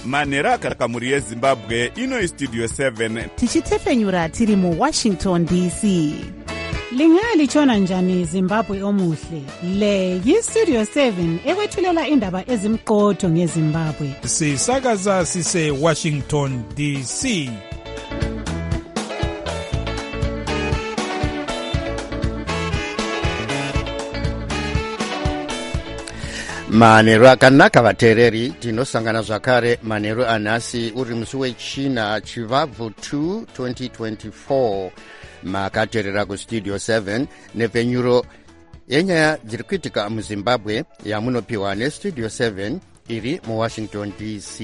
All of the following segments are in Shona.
manhero akakamuri yezimbabwe. Ino istudio 7 tichitefenyura tiri muwashington dc. Lingalitshona njani Zimbabwe omuhle? Le yistudio 7 ekwethulela indaba ezimqotho ngeZimbabwe. Sisakaza sise Washington DC. Manhero akanaka vateereri, tinosangana zvakare manhero anhasi uri musi wechina chivabvu 2 2024. Makateerera kustudio 7 nepfenyuro yenyaya dziri kuitika muZimbabwe yamunopiwa nestudio 7 iri muWashington DC.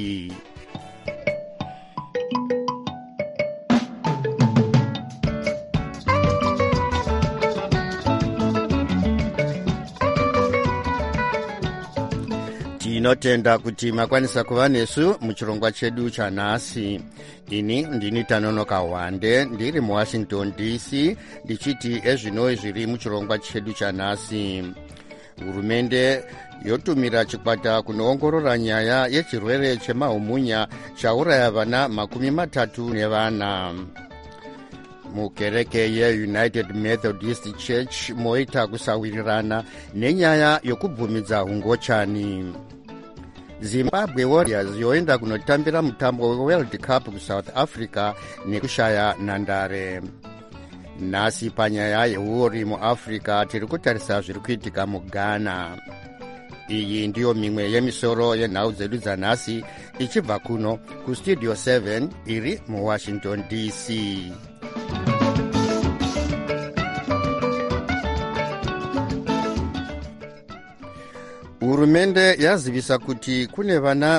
Tinotenda kuti makwanisa kuva nesu muchirongwa chedu chanhasi. Ini ndini Tanonoka Wande ndiri muWashington DC ndichiti ezvino zviri muchirongwa chedu chanhasi. Hurumende yotumira chikwata kunoongorora nyaya yechirwere chemahumunya chauraya vana 34. Mukereke yeUnited Methodist Church moita kusawirirana nenyaya yokubvumidza hungochani. Zimbabwe Warriors yoenda kunotambira mutambo weWorld Cup kuSouth Africa nekushaya nhandare. Nhasi panyaya yehuori muAfrica tiri kutarisa zviri kuitika muGhana. Iyi ndiyo mimwe yemisoro yenhau dzedu dzanhasi ichibva kuno kustudio 7 iri muWashington DC. Hurumende yazivisa kuti kune vana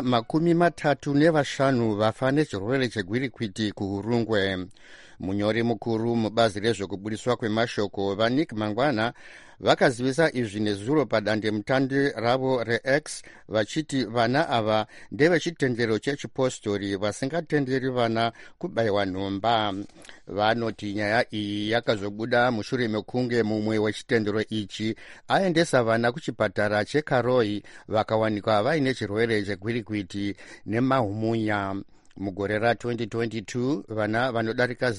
35 vafa nechirwere chegwirikwiti kuHurungwe. Munyori mukuru mubazi rezvekubudiswa kwemashoko vaNick Mangwana vakazivisa izvi nezuro padandemutande ravo reX vachiti vana ava ndevechitendero chechipostori vasingatenderi vana kubayiwa nhomba. Vanoti nyaya iyi yakazobuda mushure mekunge mumwe wechitendero ichi aendesa vana kuchipatara cheKaroi vakawanikwa vaine chirwere chegwirikwiti nemahumunya. Mugore ra2022 vana vanodarika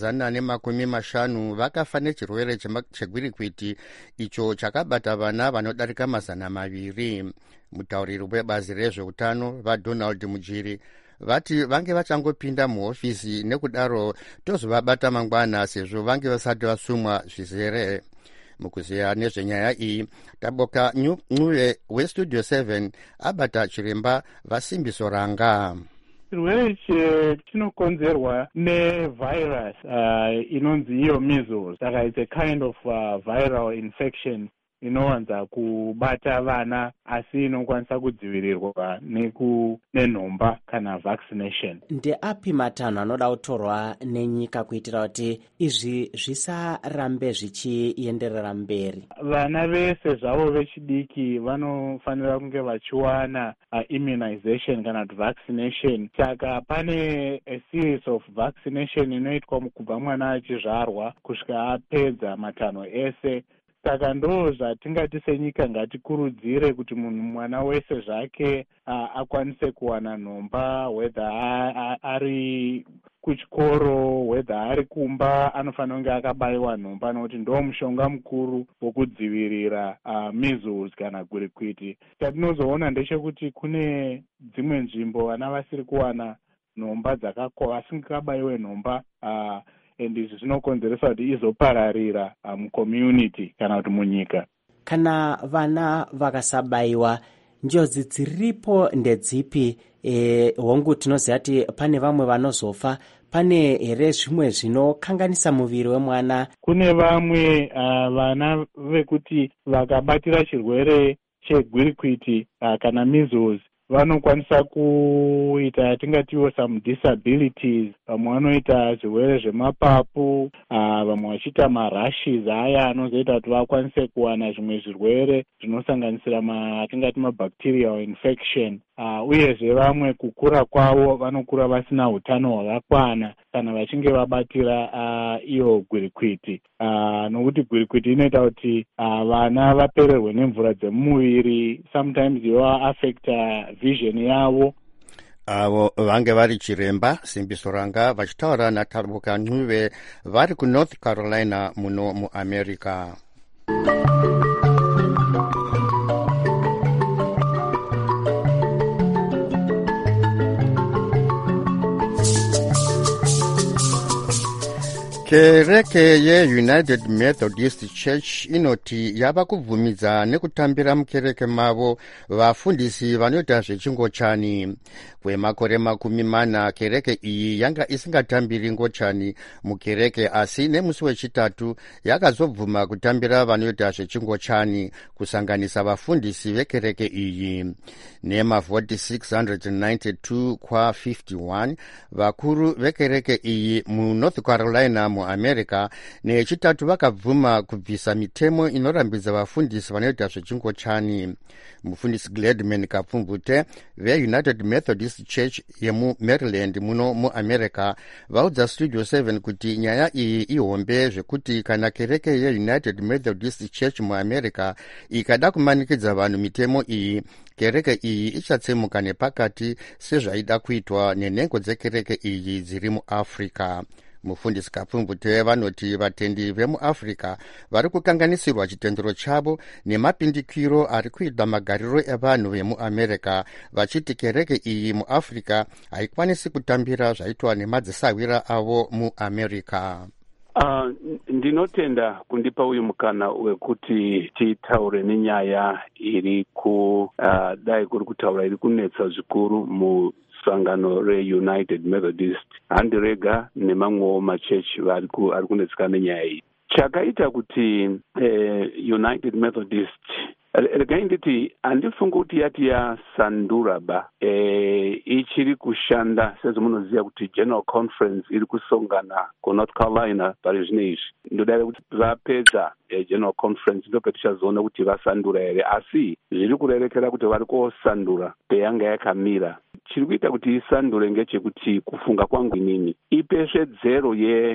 150 vakafa nechirwere chegwirikwiti icho chakabata vana vanodarika 200. Mutauriri webazi rezveutano vaDonald Mujiri vati vange vachangopinda muhofisi nekudaro tozovabata mangwana sezvo vange vasati vasumwa zvizere. Mukuziya nezvenyaya iyi taboka Ncube westudio 7 abata chiremba Vasimbiso Ranga. Chirwere chinokonzerwa nevirus inonzi iyo measles. Saka it's a kind of viral infection inowanza kubata vana asi inokwanisa kudzivirirwa nenhomba kana vaccination. Ndeapi matanho anoda kutorwa nenyika kuitira kuti izvi zvisarambe zvichienderera mberi? Vana vese zvavo vechidiki vanofanira kunge vachiwana immunization kana kuti vaccination. Saka pane a series of vaccination inoitwa kubva mwana achizvarwa kusvika apedza matanho ese. Saka ndo zvatingati senyika ngatikurudzire kuti mwana wese zvake akwanise kuwana nhomba, whether ari kuchikoro, whether ari kumba, anofanira kunge akabayiwa nhomba nokuti ndo mushonga mukuru wokudzivirira measles kana gwirikwiti. Chatinozoona ndechekuti kune dzimwe nzvimbo vana vasiri kuwana nhomba vasingakabayiwe nhomba and izvi zvinokonzeresa kuti izopararira mucommunity kana kuti munyika. Kana vana vakasabayiwa, njodzi dziripo ndedzipi? Hongu tinoziva kuti pane vamwe vanozofa. Pane here zvimwe zvinokanganisa muviri wemwana? Kune vamwe vana vekuti vakabatira chirwere chegwirikwiti kana measles vanokwanisa kuita tingatiwo some disabilities. Vamwe vanoita zvirwere zvemapapu, vamwe vachiita marashes aya anozoita kuti vakwanise kuwana zvimwe zvirwere zvinosanganisira tingati mabacterial infection. Uyezve vamwe kukura kwavo vanokura vasina utano hwakakwana kana vachinge vabatira iyo gwirikwiti. Nokuti gwirikwiti inoita kuti vana vapererwe nemvura dzemuviri, sometimes yoa affecta vision yavo. avo vange vari chiremba Simbiso Ranga vachitaura naTabuka Ncube vari kuNorth Carolina muno muAmerica. Kereke ye-United Methodist Church inoti yava kubvumidza nekutambira mukereke mavo vafundisi vanoita zvechingochani. Kwemakore 40 kereke iyi yanga isingatambiri ngochani mukereke, asi nemusi wechitatu yakazobvuma kutambira vanoita zvechingochani, kusanganisa vafundisi vekereke iyi. Nemavhoti 692 kwa 51 vakuru vekereke iyi muNorth Carolina muAmerica nechitatu vakabvuma kubvisa mitemo inorambidza vafundisi vanoita zvechingochani. Mufundisi Gladman Kapfumbute veUnited Methodist Church yemuMaryland muno muAmerica vaudza Studio 7 kuti nyaya iyi ihombe zvekuti kana kereke yeUnited Methodist Church muAmerica ikada kumanikidza vanhu mitemo iyi, kereke iyi ichatsemuka nepakati sezvaida kuitwa nenhengo dzekereke iyi dziri muAfrica. Mufundisi Kapfumbute vanoti vatendi vemuAfrica vari kukanganisirwa chitendero chavo nemapindikiro ari kuita magariro evanhu vemuAmerica, vachiti kereke iyi muAfrica haikwanisi kutambira zvaitwa nemadzisawira avo muAmerica. Ndinotenda kundipa uyu mukana wekuti titaure nenyaya iri dai kuri kutaura iri kunetsa zvikuru musangano reUnited Methodist, handirega nemamwewo machechi ari kunetsika nenyaya iyi. Chakaita kuti United Methodist regai nditi handifungi kuti yati yasandura ba ichiri kushanda sezvamunoziva kuti General Conference iri kusongana kuNorth Carolina pari zvino izvi. Ndodai kuti vapedza General Conference ndopetichazoona kuti vasandura here, asi zviri kurerekera kuti vari kosandura peyanga yakamira. Chiri kuita kuti isandure ngechekuti kufunga kwangu inini ipesvedzero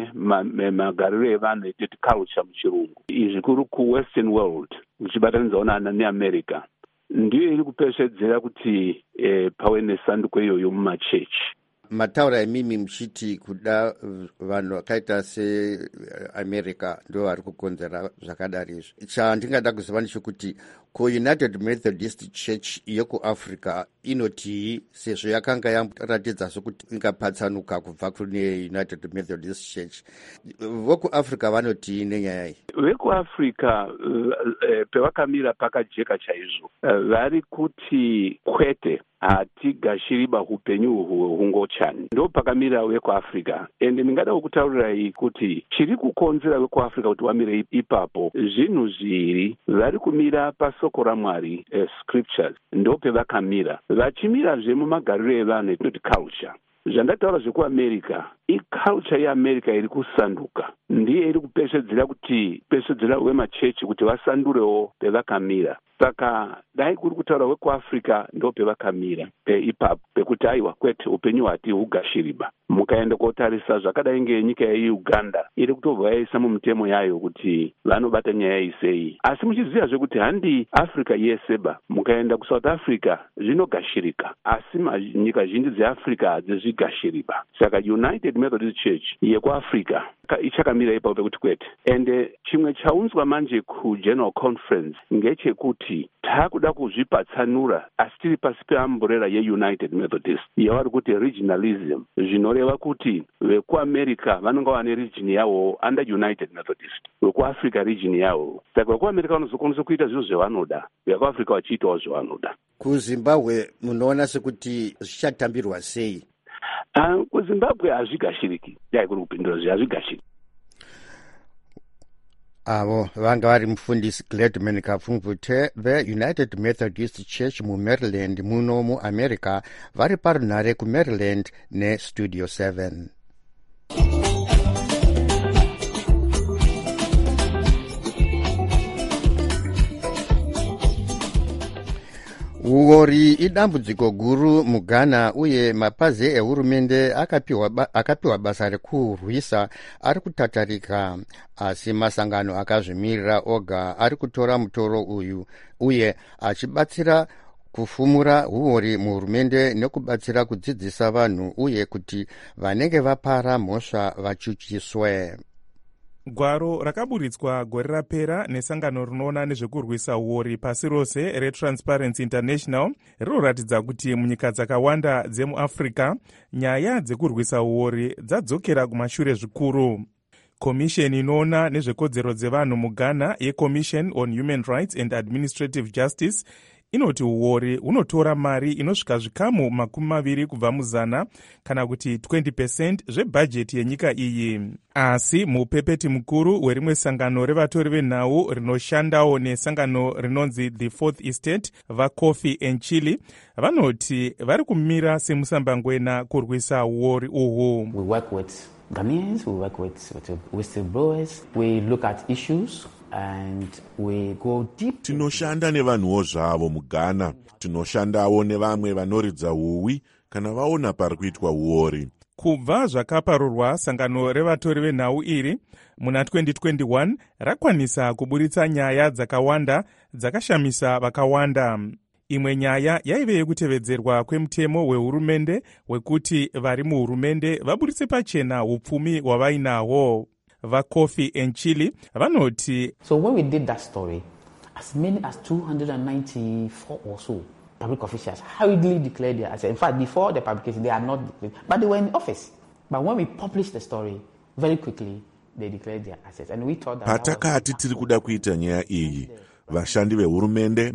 yemagariro evanhu etiti culture muchirungu, izvi kuri kuWestern world uchibatanidzawo neAmerica, ndiyo iri kupesvedzera kuti pave nesanduko iyoyo mumachechi. Mataura emimi muchiti kuda vanhu vakaita seAmerica ndo vari kukonzera zvakadari izvi. Chandingada kuziva ndechekuti kuUnited Methodist Church yekuAfrica inoti sezvo yakanga yaratidza sokuti ingapatsanuka kubva kune United Methodist Church, vokuAfrica vanoti nenyaya iyi. VekuAfrica pevakamira pakajeka chaizvo, vari kuti kwete hatigashiriba upenyu hungochani, ndo pakamira vekuAfrica. Ende ndingada kutaurirai kuti chiri kukonzera vekuAfrica kuti vamire ipapo zvinhu zviri. Vari kumira pasoko raMwari, scriptures, ndo pevakamira. Vachimirazve mumagariro evanhu etinoti culture. Zvandataura zvekuAmerica, iculture yeAmerica iri kusanduka, ndiye iri kupesvedzera wemachechi kuti vasandurewo pevakamira. Saka dai kuri kutaura wekuAfrica ndo pevakamira ipapo pekuti aiwa kwete upenyu hati hugashiriba. Mukaenda kotarisa zvakadai ngenyika yeUganda iri kutobva yaisa mumutemo yayo kuti vanobata nyaya iyi sei, asi muchiziva zvekuti handi Africa yeseba. Mukaenda kuSouth Africa zvinogashirika, asi nyika zhinji dzeAfrica hadzizvigashiriba. Saka United Methodist Church yekuAfrica ichakamira ipapo pekuti kwete. Ende chimwe chaunzwa manje kuGeneral Conference ngechekuti takuda kuzvipatsanura asi tiri pasi peamburera yeUnited Methodist yavari kuti regionalism, zvinoreva kuti vekuAmerica vanonga vane region yavo under United Methodist, vekuAfrica region yavo. Saka vekuAmerica vanozokwanisa kuita zviro zvavanoda, vekuAfrica vachiitawo zvavanoda. KuZimbabwe munoona sekuti zvichatambirwa sei? KuZimbabwe hazvigashiriki, dai kuri kupindura hazvigashiriki. Avo vanga vari mufundisi Gladman Kapfumbute veUnited Methodist Church muMaryland muno muAmerica, vari parunhare kuMaryland neStudio 7. Uori idambudziko guru muGhana uye mapazi ehurumende akapiwa basa rekurwisa ari kutatarika, asi masangano akazvimirira oga ari kutora mutoro uyu uye achibatsira kufumura uori muhurumende nekubatsira kudzidzisa vanhu uye kuti vanenge vapara mhosva vachuchiswe. Gwaro rakaburitswa gore rapera nesangano rinoona nezvekurwisa uori pasi rose reTransparency International rinoratidza kuti munyika dzakawanda dzemuAfrica nyaya dzekurwisa uori dzadzokera kumashure zvikuru. Komisheni inoona nezvekodzero dzevanhu muGhana yeCommission on Human Rights and Administrative Justice inoti uori unotora mari inosvika zvikamu 20 kubva muzana kana kuti 20% zvebhajeti yenyika iyi. Asi mupepeti mukuru werimwe sangano revatori venhau rinoshandawo nesangano rinonzi The Fourth Estate vaKofi Enchili vanoti vari kumira semusambangwena kurwisa uori uhu. We work with Ghanaians, we work with whistleblowers, we look at issues and we go deep. Tinoshanda nevanhuwo zvavo muGhana, tinoshandawo nevamwe vanoridza huwi kana vaona pari kuitwa uori. Kubva zvakaparurwa, sangano revatori venhau iri muna 2021 rakwanisa kuburitsa nyaya dzakawanda dzakashamisa vakawanda. Imwe nyaya yaive yekutevedzerwa kwemutemo wehurumende wekuti vari muhurumende vaburitse pachena upfumi hwavainahwo. VaKofi Enchili vanoti, So when we did that story, as many as 294 or so public officials hurriedly declared their assets. In fact, before the publication, they are not declared, but they were in office. But when we published the story, very quickly, they declared their assets. And we thought that patakati tiri kuda kuita nyaya iyi, vashandi vehurumende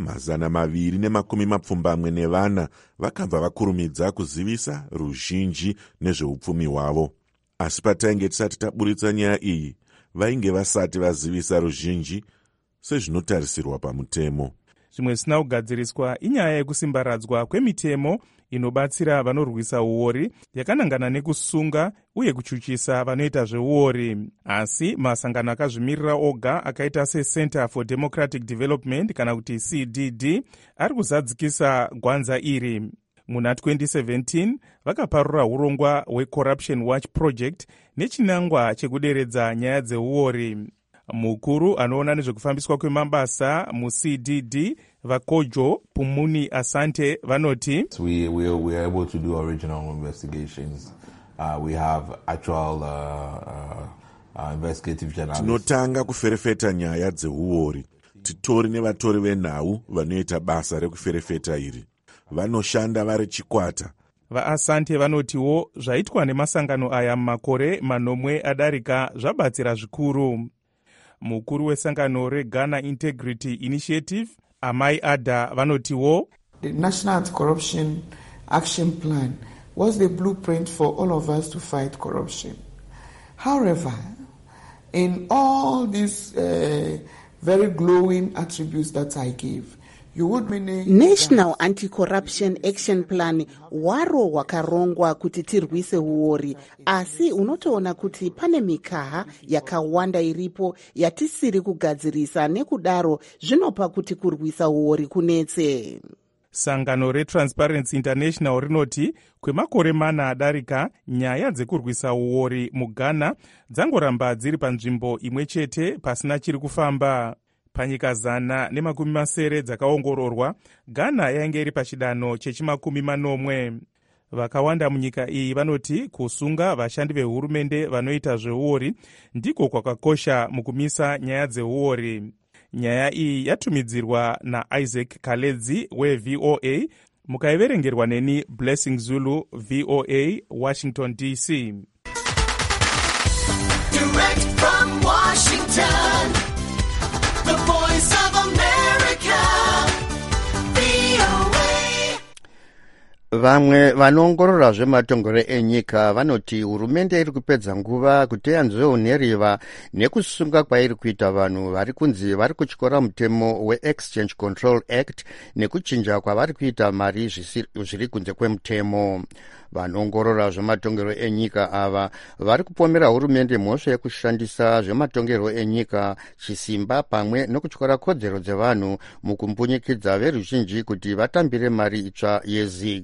224 vakabva vakurumidza kuzivisa ruzhinji nezveupfumi hwavo. Asi patainge tisati taburitsa nyaya iyi, vainge vasati vazivisa ruzhinji sezvinotarisirwa pamutemo. Zvimwe zvisina kugadziriswa inyaya yekusimbaradzwa kwemitemo inobatsira vanorwisa uori yakanangana nekusunga uye kuchuchisa vanoita zveuori. Asi masangano akazvimirira oga akaita seCenter for Democratic Development kana kuti CDD ari kuzadzikisa gwanza iri. Muna 2017 vakaparura urongwa hweCorruption Watch Project nechinangwa chekuderedza nyaya dzeuori. Mukuru anoona nezvekufambiswa kwemabasa muCDD vaKojo Pumuni Asante vanoti, we are able to do original investigations. We have actual investigative journalists. Tinotanga kuferefeta nyaya dzeuori. Titori nevatori venhau vanoita basa rekuferefeta iri. Vanoshanda vari chikwata. VaAsante vanotiwo zvaitwa nemasangano aya mumakore manomwe adarika zvabatsira zvikuru. Mukuru wesangano reGhana Integrity Initiative Amai Ada vanotiwo, The National Anti-Corruption Action Plan was the blueprint for all of us to fight corruption. However, in all these very glowing attributes that I gave, National Anti-Corruption Action Plan waro wakarongwa kuti tirwise uori, asi unotoona kuti pane mikaha yakawanda iripo yatisiri kugadzirisa, nekudaro zvinopa kuti kurwisa uori kunetse. Sangano reTransparency International rinoti kwemakore 4 adarika nyaya dzekurwisa uori muGhana dzangoramba dziri panzvimbo imwe chete pasina chiri kufamba. Panyika 140 dzakaongororwa, Ghana yainge iri pachidanho chechi-40. Vakawanda munyika iyi vanoti kusunga vashandi vehurumende vanoita zveuori ndiko kwakakosha mukumisa nyaya dzeuori. Nyaya iyi yatumidzirwa naIsaac Kaledzi weVOA, mukaiverengerwa neni Blessing Zulu, VOA, Washington DC. Direct from Washington, the Voice of America, VOA. Vamwe vanoongorora zvematongero enyika vanoti hurumende iri kupedza nguva kuti yanzveonheriva nekusunga kwairi kuita vanhu vari kunzi vari kutyora mutemo weExchange Control Act nekuchinja kwavari kuita mari zviri kunze kwemutemo. Vanoongorora zvematongero enyika ava vari kupomera hurumende mhosva yekushandisa zvematongero enyika chisimba pamwe nokutyora kodzero dzevanhu mukumbunyikidza veruzhinji kuti vatambire mari itsva yeZig.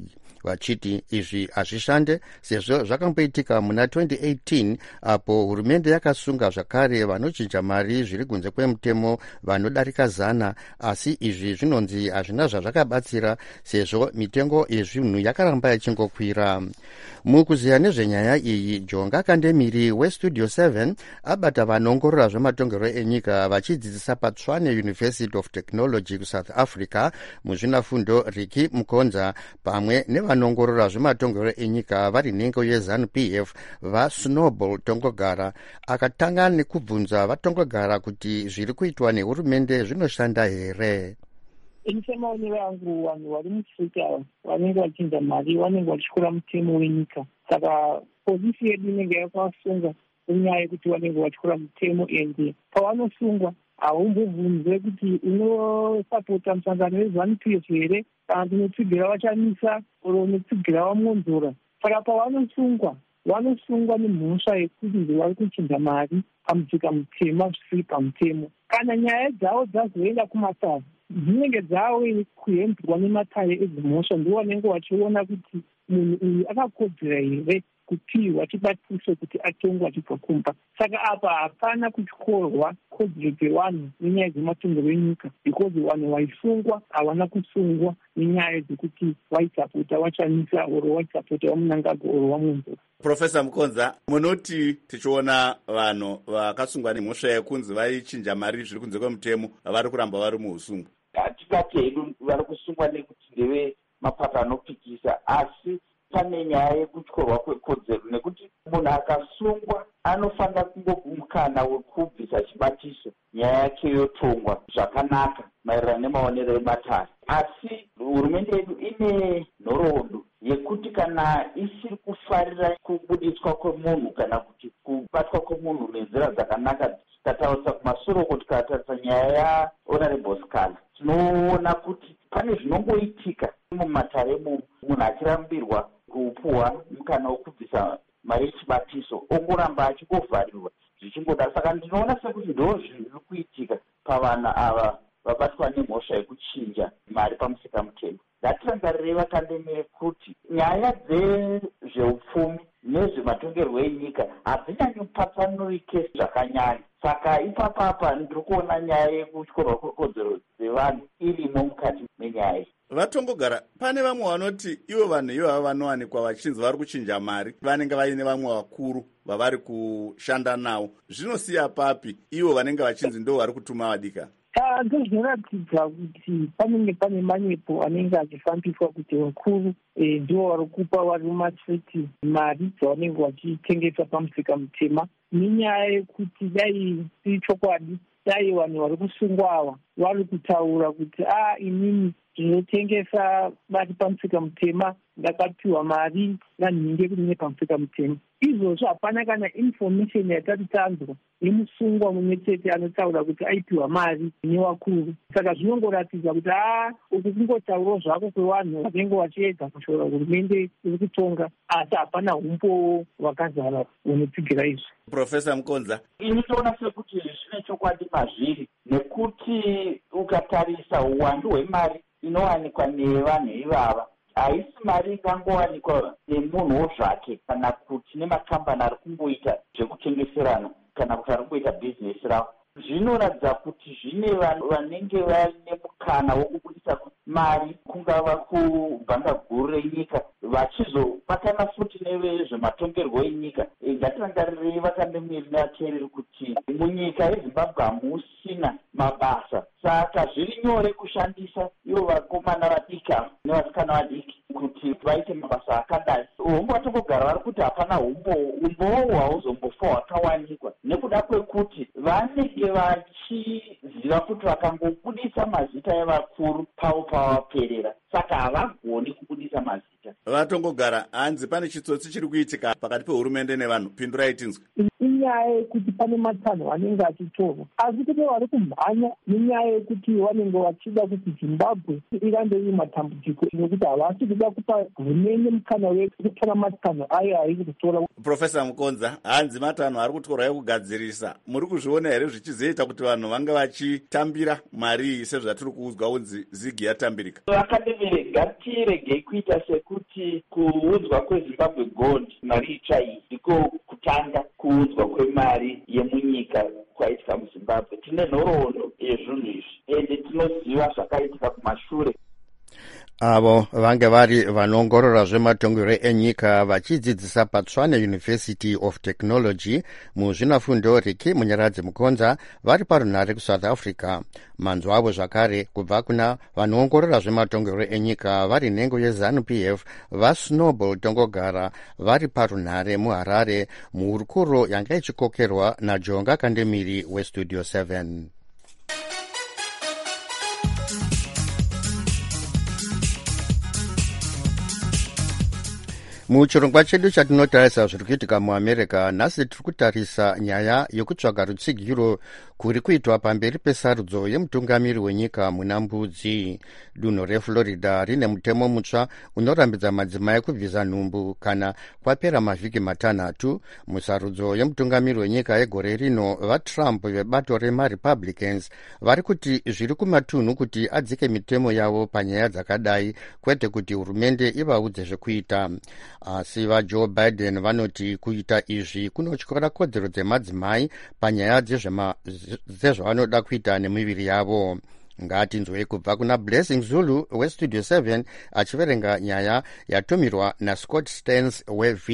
vachiti izvi hazvishande sezvo zvakamboitika muna 2018 apo hurumende yakasunga zvakare vanochinja mari zviri kunze kwemutemo vanodarika 100, asi izvi zvinonzi hazvina zvazvakabatsira sezvo mitengo yezvinhu yakaramba ichingokwira. Mukuziya nezvenyaya iyi, Jonga Kandemiri weStudio 7 abata vanongorora zvematongero enyika vachidzidzisa paTshwane University of Technology kuSouth Africa muzvinafundo Riki Mukonza pamwe nevanongorora zvematongero enyika vari nhengo yeZANU-PF vaSnowball Tongogara. Akatanga nekubvunza vatongogara kuti zviri kuitwa nehurumende zvinoshanda here. Semaonero angu vanhu vari muafrica vanenge vachinja mari vanenge vachikura mutemo wenyika, saka pozisi yedu inenge yakasunga nenyaya yekuti vanenge vachikura mutemo, ende pavanosungwa haumbobvunzwe kuti unosapota musangano weZANU-PF here kana kuti unotsigira vachamisa oro unotsigira vamonzora. Saka pavanosungwa vanosungwa nemhosva yekuti vari kuchinja mari pamudzika mutema zvisiri pamutemo. Kana nyaya dzavo dzazoenda kumatare dzinenge dzawe kuhembwa nematare edzimhosva, ndiwo vanenge vachiona kuti munhu uyu akakodzera here kupiwa chibatiso kuti atongwe achibva kumba. Saka apa hapana kutyorwa kodzero dzevanhu nenyaya dzematongero enyika, because vanhu vaisungwa havana kusungwa nenyaya dzekuti vaisapota vachamisa oro vaisapota vamunangago oro vamunzora. Profesa Mukonza, munoti tichiona vanhu vakasungwa nemhosva yekunzi vaichinja mari zviri kunze kwemutemo vari kuramba vari muusungwa? Hatingati hedu vari kusungwa nekuti ndeve mapato anopikisa, asi pane nyaya yekutyorwa kwekodzero, nekuti munhu akasungwa anofanira kungomukana wekubvisa chibatiso, nyaya yake yotongwa zvakanaka maererano nemaonero ematare. Asi hurumende yedu ine nhoroondo yekuti kana isiri kufarira kubudiswa kwemunhu kana kuti kubatwa kwemunhu nenzira dzakanaka, tataurisa kumasoro kuti tikatarisa nyaya yaHonorable Skala, tinoona kuti pane zvinongoitika mumatare munhu achirambirwa kupuwa mukana wokubvisa mari yechibatiso ongoramba achingovharirwa zvichingodaro. Saka ndinoona sekuti ndo zviri kuitika pavanhu ava vabatwa nemhosva yekuchinja mari pamusika mutemo. Ngatirangarire vakandemere kuti nyaya dzezveupfumi nezvematongerwo enyika hadzinyanyi kupatsanurike zvakanyanya. Saka ipapapa ndiri kuona nyaya yekutyorwa kwekodzero dzevanhu irimo mukati menyaya. Vatongogara, pane vamwe vanoti ivo vanhu ivava vanowanikwa vachinzi vari kuchinja mari vanenge vaine vamwe vakuru vavari kushanda navo. Zvinosiya papi ivo vanenge vachinzi ndo vari kutuma vadika? Ndozvinoratidza kuti panenge pane manyepo anenge achifambiswa kuti vakuru ndivo vari kupa vari mumasiti mari dzavanenge vachitengesa pamusika mutema, nenyaya yekuti dai siri chokwadi, dai vanhu vari kusungwa ava vari kutaura kuti inini ndinotengesa vari pamusika mutema, ndakapiwa mari nanhinge kuti ne pamusika mutema. Izvozvo hapana kana information yatati tanzwa yemusungwa mumwe chete anotaura kuti aipiwa mari nevakuru. Saka zvinongoratidza kuti uku kungotaurawo zvako kwevanhu vanenge vachiedza kushora hurumende iri kutonga, asi hapana umbo hwakazara hunotsigira izvi. Profesa Mukonza, ini toona sekuti zvine chokwadi mazviri, nekuti ukatarisa uwandu hwemari inowanikwa nevanhu ivava haisi mari ingangowanikwa nemunhuwo zvake kana kuti nemakambani ari kungoita zvekutengeserana kana kuti ari kungoita bhizinesi ravo. Zvinoratidza kuti zvine vanhu vanenge vaine mukana wokubudisa mari, kungava kubhanga guru renyika, vachizobatana futi nevezvematongerwo enyika. Ngatirangarirei vakandemiri nevateereri kuti munyika yeZimbabwe hamusina mabasa, saka zviri nyore kushandisa ivo vakomana vadika nevasikana vadiki kuti vaite mabasa akadai. Umbo vatongogara vari kuti hapana umbowo hwauzombofa hwakawanikwa, nekuda kwekuti vanenge vachiziva kuti vakangobudisa mazita evakuru pavo pavaperera, saka havagoni kubudisa mazita. Vatongogara, hanzi pane chitsotsi chiri kuitika pakati pehurumende nevanhu, pindurai tinzwe. Inyaya yekuti pane matanho anenge achitorwa, asi kune vari kumhanya nenyaya yekuti vanenge vachida kuti Zimbabwe irambe iri matambudziko, nekuti havasi kuda kupa hurumende mukana wekutora matanho ayo airi kutora. Profesa Mukonza, hanzi matanho ari kutorwa ekugadzirisa, muri kuzviona here zvichizoita kuti vanhu vange vachitambira mari iyi sezvo zvatiri kuudzwa unzi zigi yatambirika. Vakademere ngatiregei kuita sekuti kuudzwa kwezimbabwe gold mari itsva iyi ndiko kutanga kuudzwa kwemari yemunyika kwaitika muzimbabwe. Tine nhoroondo yezvinhu izvi ende tinoziva zvakaitika kumashure. Avo vange vari vanoongorora zvematongero enyika vachidzidzisa paTshwane University of Technology muzvinafundo Riki Munyaradzi Mukonza vari parunhare kuSouth Africa. Manzwa avo zvakare kubva kuna vanoongorora zvematongero enyika vari nhengo yeZANU-PF vaSnowball Tongogara vari parunhare muHarare muhurukuro yanga ichikokerwa naJonga Kandemiri weStudio 7. Muchirongwa chedu chatinotarisa zviri kuitika muAmerica, nhasi tiri kutarisa nyaya yokutsvaga rutsigiro kuri kuitwa pamberi pesarudzo yemutungamiri wenyika muna mbudzi. Dunhu reFlorida rine mutemo mutsva unorambidza madzimai kubvisa nhumbu kana kwapera mavhiki matanhatu. Musarudzo yemutungamiri wenyika yegore rino, vaTrump vebato remaRepublicans vari kuti zviri kumatunhu kuti adzike mitemo yavo panyaya dzakadai, kwete kuti hurumende ivaudze zvekuita. Asi vaJoe Biden vanoti kuita izvi kunotyora kodzero dzemadzimai panyaya dzezvavanoda kuita nemiviri yavo. Ngatinzwei kubva kuna Blessing Zulu weStudio 7 achiverenga nyaya yatumirwa naScott Stearns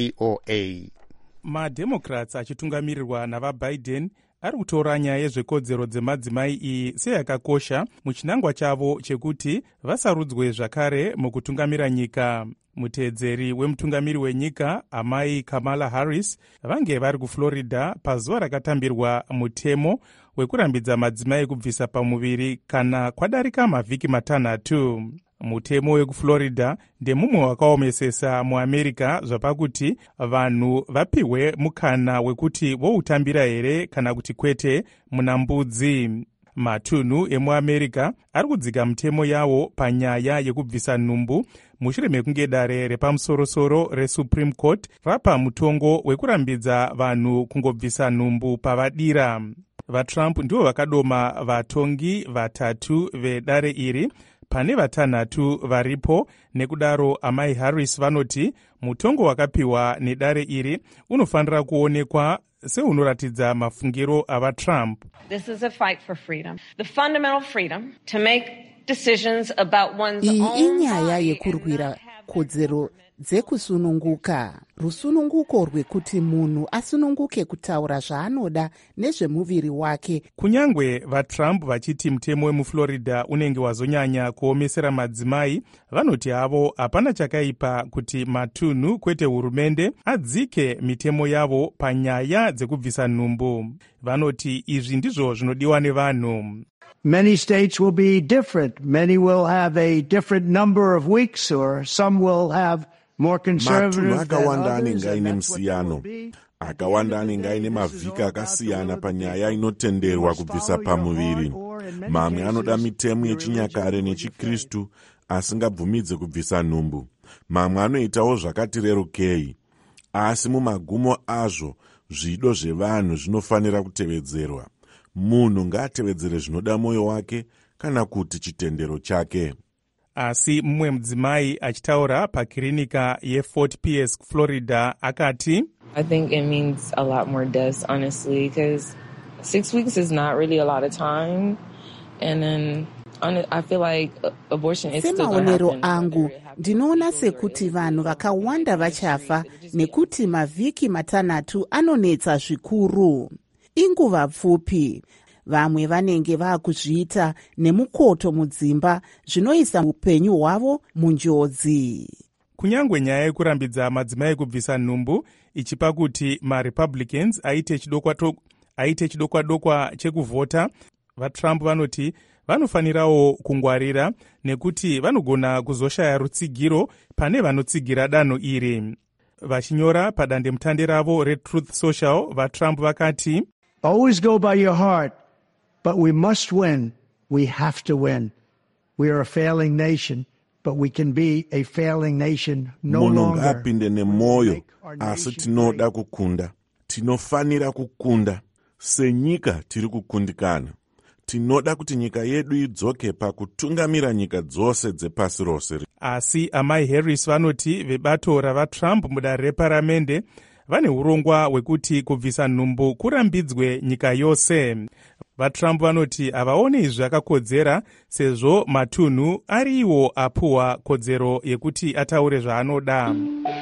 weVOA. MaDemocrats achitungamirirwa navaBiden ari kutora nyaya yezvekodzero dzemadzimai iyi seyakakosha muchinangwa chavo chekuti vasarudzwe zvakare mukutungamira nyika. Muteedzeri wemutungamiri wenyika amai Kamala Harris vange vari kuFlorida pazuva rakatambirwa mutemo wekurambidza madzimai kubvisa pamuviri kana kwadarika mavhiki matanhatu. Mutemo wekuFlorida ndemumwe wakaomesesa muAmerica zvapakuti vanhu vapihwe mukana wekuti voutambira here kana kuti kwete muna mbudzi. Matunhu emuAmerica ari kudzika mutemo yawo panyaya yekubvisa nhumbu mushure mekunge dare repamusorosoro reSupreme Court rapa mutongo wekurambidza vanhu kungobvisa nhumbu pavadira. VaTrump ndivo vakadoma vatongi vatatu vedare iri pane vatanhatu varipo, nekudaro amai Harris vanoti mutongo wakapiwa nedare iri unofanira kuonekwa seunoratidza mafungiro avaTrump. This is a fight for freedom. The fundamental freedom to make decisions about one's iyi own inyaya yekurwira kodzero dzekusununguka, rusununguko rwekuti munhu asununguke kutaura zvaanoda nezvemuviri wake. Kunyangwe vaTrump vachiti mutemo wemuFlorida unenge wazonyanya kuomesera madzimai, vanoti havo hapana chakaipa kuti matunhu kwete hurumende adzike mitemo yavo panyaya dzekubvisa nhumbu. Vanoti izvi ndizvo zvinodiwa nevanhu. Many states will be different. Many will have a different number of weeks, or some will have more conservative than akawanda others, anenge aine and that's what they will musiyano. be. Akawanda anenge aine mavhiki akasiyana panyaya inotenderwa kubvisa pamuviri. Mamwe anoda mitemo yechinyakare nechikristu asingabvumidze kubvisa nhumbu. Mamwe anoitawo zvakati rerukei. Asi mumagumo azvo zvido zvevanhu zvinofanira kutevedzerwa. Munhu ngaatevedzere zvinoda mwoyo wake kana kuti chitendero chake. Asi mumwe mudzimai achitaura pakirinika yeFort Pierce, Florida, akati, I think it means a lot more deaths, honestly, because 6 weeks is not really a lot of time. And then I feel like abortion is still going to semaonero happen. angu ndinoona sekuti vanhu vakawanda vachafa nekuti mavhiki matanhatu anonetsa zvikuru. Inguva pfupi. Vamwe vanenge vaakuzviita nemukoto mudzimba zvinoisa upenyu hwavo munjodzi. kunyangwe nyaya yekurambidza madzimai kubvisa nhumbu ichipa kuti maRepublicans aite chidokwa-dokwa chekuvhota, vaTrump vanoti vanofanirawo kungwarira nekuti vanogona kuzoshaya rutsigiro pane vanotsigira danho iri. Vachinyora padandemutande ravo reTruth Social, vaTrump vakati, Always go by your heart, but we must win. We have to win. We are a failing nation, but we can be a failing nation no Munhu longer. ngaapinde nemwoyo, asi tinoda kukunda. Tinofanira kukunda. Senyika tiri kukundikana. tinoda kuti nyika yedu idzoke pakutungamira nyika dzose dzepasi rose. Asi amai Harris vanoti vebato ravaTrump mudare reparamende vane urongwa hwekuti kubvisa nhumbu kurambidzwe nyika yose. VaTrump vanoti havaoni zvakakodzera sezvo matunhu ari iwo apuwa kodzero yekuti ataure zvaanoda.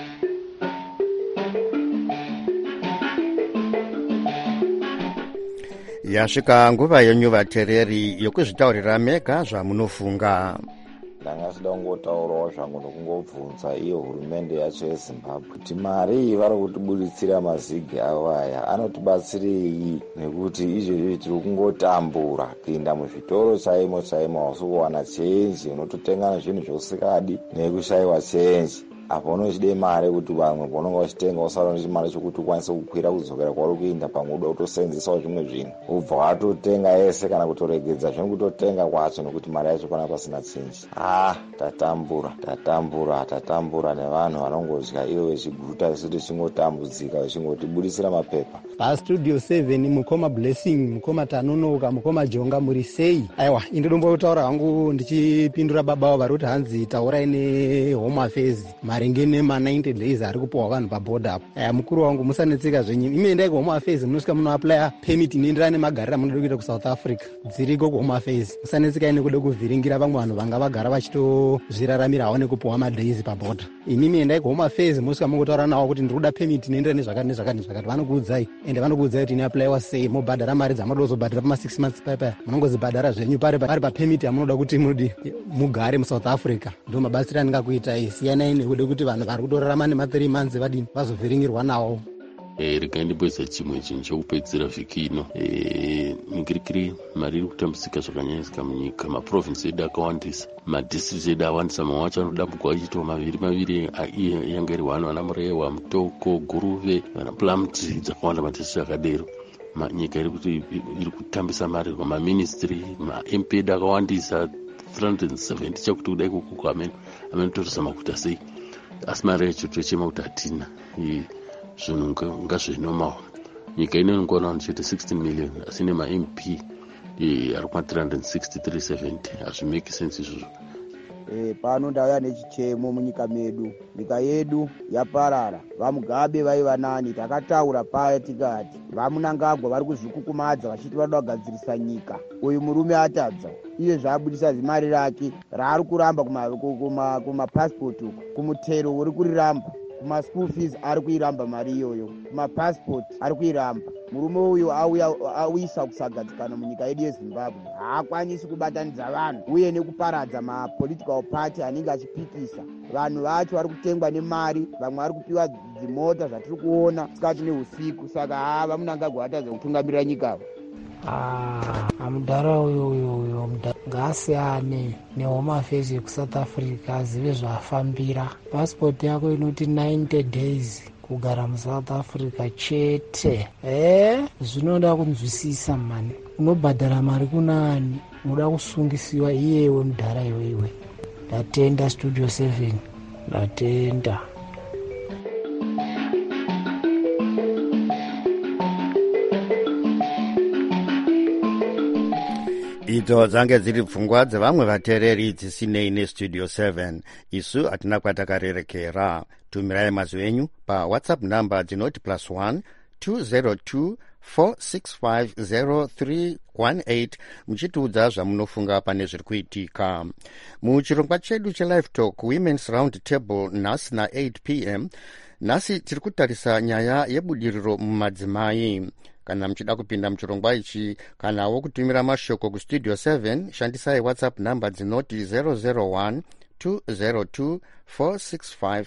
Yasvika nguva yenyu vateereri yokuzvitaurira mega zvamunofunga. ndanga sida kungotaurawo zvangu nokungobvunza iyo hurumende yacho yezimbabwe kuti mari iyi vari kutiburitsira mazigi avo aya anotibatsirei, nekuti izvezvi tiri kungotambura kuenda muzvitoro chaimo chaimo usikuwana chenji, unototenga nezvinhu zvausikadi nekushayiwa chenji. Apo unochide mari kuti vamwe paunonga uchitenga usara nechimari chokuti ukwanise kukwira kudzokera kwauri kuenda pamwe uda kutoseenzesawo zvimwe zvinhu ubva watotenga ese kana kutoregedza zvino kutotenga kwacho nekuti mari yacho pana pasina chenji. Tatambura nevanhu vanongodya iyo vechiguta isu tichingotambudzika vechingotibudisira mapepa. pastudio 7 mukoma Blessing, mukoma Tanonoka, mukoma Jonga muri sei? Aiwa, indodombotaura hangu ndichipindura baba vari kuti hanzi taurai neHome Affairs maringe nema90 days ari kupuwa vanhu pabhodha apo. Mukuru wangu musanetseka zvenyu, ime endai kuHome Affairs munosvika munoaplya permit inoenderana nemagariro amunoda kuita kuSouth Africa, dziriko kuHome Affairs. Musanetseka nekuda kuvhiringira vamwe vanhu vanga vagara vachitozviraramira hawo nekupuwa madays pabhodha. Imimi endai kuHome Affairs munosvika mungotaura nawo kuti ndiri kuda permit inoenderana nezvakati, vanokuudzai ende vanokuudzai kuti inoaplayiwa sei, mobhadhara mari dzamunoda kuzobhadhara pama6 months paya munongozibhadhara zvenyu pari papemiti yamunoda kuti munodi mugare muSouth Africa. Ndo mabatsiro andingakuitai, siyanai nekuda kuti vanhu vari kutorarama nema3 months vadini vazovhiringirwa nawo. Rikaendebwedza chimwe chinhu chokupedzisira vhiki ino, migirikiri mari iri kutambudzika zvakanyanyisika munyika. Maprovinsi edu akawandisa, madistrict edu awandisa, mamwe acho anodambuka achiitwa maviri yanga iri wano, vana Murewa, Mutoko, Guruve, vana Plumtree, dzakawanda madistrict akadero. Nyika iri kutambisa mari kwamaministry, maMP edu akawandisa 370 chakuti kudai kukuku amenotorisa makuta sei, asi mari yacho tochema kuti hatina. Zvinhu ngazvinomawo. Nyika ino inogona kuchete 16 million asi nema-MP ari kuma360-370, hazvimeki sense izvozvo. Pano ndauya nechichemo munyika medu, nyika yedu yaparara. VaMugabe vaiva nani, takataura paya tikati vaMunangagwa vari kuzvikukumadza vachiti vanoda kugadzirisa nyika. Uyu murume atadza, iye zvaabudisa zimari rake raari kuramba kumapasipoti uko, kumutero uri kuriramba, kumaschool fees ari kuiramba mari iyoyo, kumapassport ari kuiramba. Murume uyu auyisa kusagadzikana munyika yedu yeZimbabwe. Haakwanisi kubatanidza vanhu uye nekuparadza mapolitical party anenge achipikisa. Vanhu vacho vari kutengwa nemari, vamwe vari kupiwa dzimota zvatiri kuona sikati neusiku. Saka vaMunangagwa atadza kutungamirira nyika. Mudhara uyo ngaasiyane neHome Affairs yekuSouth Africa, azive zvaafambira. Passport yako inoti 90 days kugara muSouth Africa chete. Zvinoda kunzwisisa mani, unobhadhara mari kunani, unoda kusungisiwa iyewe mudhara iwewe. Ndatenda Studio 7, ndatenda. Idzo dzange dziri pfungwa dzevamwe vateereri dzisinei neStudio 7. Isu hatina kwatakarerekera. Tumirai mazwi enyu paWhatsApp namba dzinoti +1 202 465 0318 muchitiudza zvamunofunga pane zviri kuitika. Muchirongwa chedu cheLive Talk Women's Round Table nhasi na8 p.m. Nhasi tiri kutarisa nyaya yebudiriro mumadzimai. Kana muchida kupinda muchirongwa ichi kanawo kutumira mashoko kuStudio 7, shandisai WhatsApp namba dzinoti 001 202 465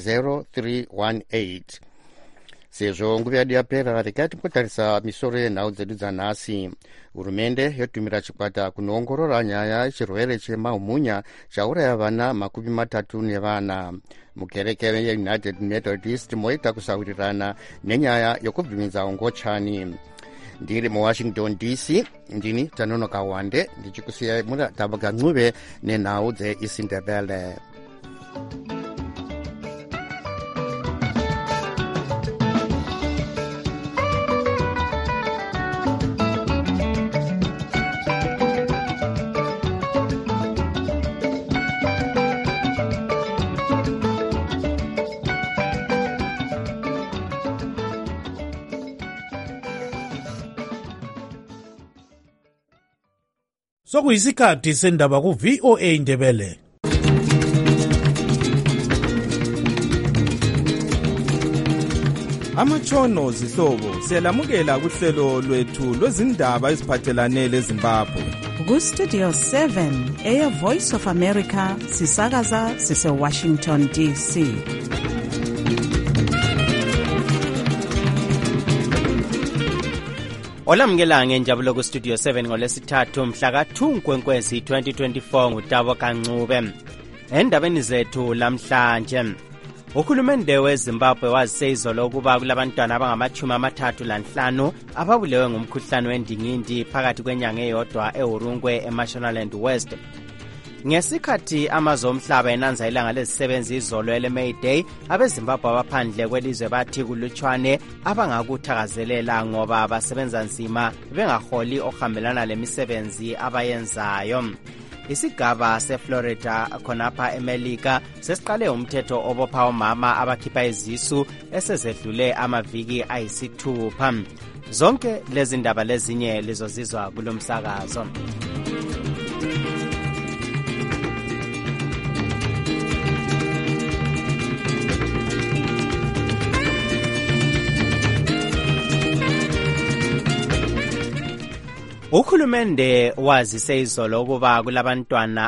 0318. Sezvo nguva yedu yapera, regai timbotarisa misoro yenhau dzedu dzanhasi. Hurumende yotumira chikwata kunoongorora nyaya yechirwere chemahumunya chauraya vana 34. Mukereke yeUnited Methodist moita kusawirirana nenyaya yokubvumidza ungochani. Ndiri muWashington DC, ndini Tanonoka Wande, ndichikusiyai mutabaga ncube nenhau dzeIsindebele. sokuyisikhathi sendaba ku-VOA Indebele. Amatshono zihlobo siyalamukela kuhlelo lwethu lwezindaba eziphathelane leZimbabwe. Ku-Studio 7 Air Voice of America sisakaza sise-Washington DC. Olamukela ngenjabulo ku-Studio 7 ngolesithathu mhla ka-2 Nkwenkwezi 2024 ngutabo Kancube. Endabeni zethu lamhlanje, uhulumende weZimbabwe wazise izolo ukuba kulabantwana abangama-35 ababulewe ngumkhuhlane wendingindi phakathi kwenyanga eyodwa eHurungwe eMashonaland West. Ngesikhathi amazwe omhlaba enanza ilanga lezisebenzi izolo ele-May Day, abeZimbabwe abaphandle kwelizwe bathi kulutshwane abangakuthakazelela ngoba basebenza nzima bengaholi okuhambelana lemisebenzi abayenzayo. Isigaba seFlorida khonapha eMelika sesiqale umthetho obopha omama abakhipha izisu esezedlule amaviki ayisithupha. Zonke lezi ndaba lezinye lizozizwa kulomsakazo. Uhulumende wazise izolo ukuba kulabantwana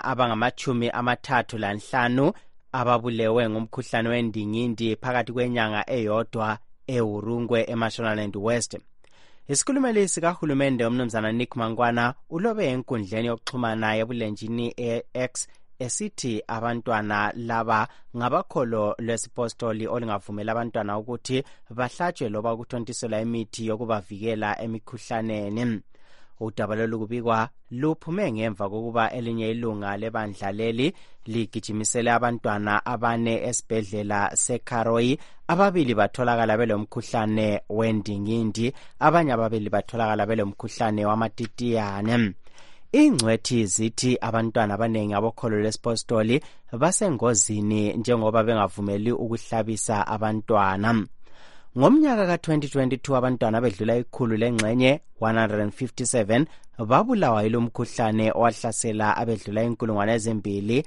abangama-35 ababulewe ngumkhuhlane wendingindi phakathi kwenyanga eyodwa eHurungwe eMashonaland West. Isikhulumeli sikahulumende umnumzana Nick Mangwana ulobe enkundleni yokuxhumana ebulenjini e-X esithi abantwana laba ngabakholo lwesipostoli olungavumela abantwana ukuthi bahlatshwe loba ukuthontiselwa imithi yokubavikela emikhuhlaneni. Udaba lolu kubikwa luphume ngemva kokuba elinye ilunga lebandla leli ligijimisele abantwana 4 esibhedlela seKaroi. Ababili batholakala belomkhuhlane wendingindi, abanye ababili batholakala belomkhuhlane wamatitiyane. Ingcwethi zithi abantwana abanengi abokholo lwesipostoli basengozini njengoba bengavumeli ukuhlabisa abantwana. Ngomnyaka ka-2022 abantwana bedlula ikhulu lengxenye 157 babulawa yilomkhuhlane owahlasela abedlula inkulungwane ezimbili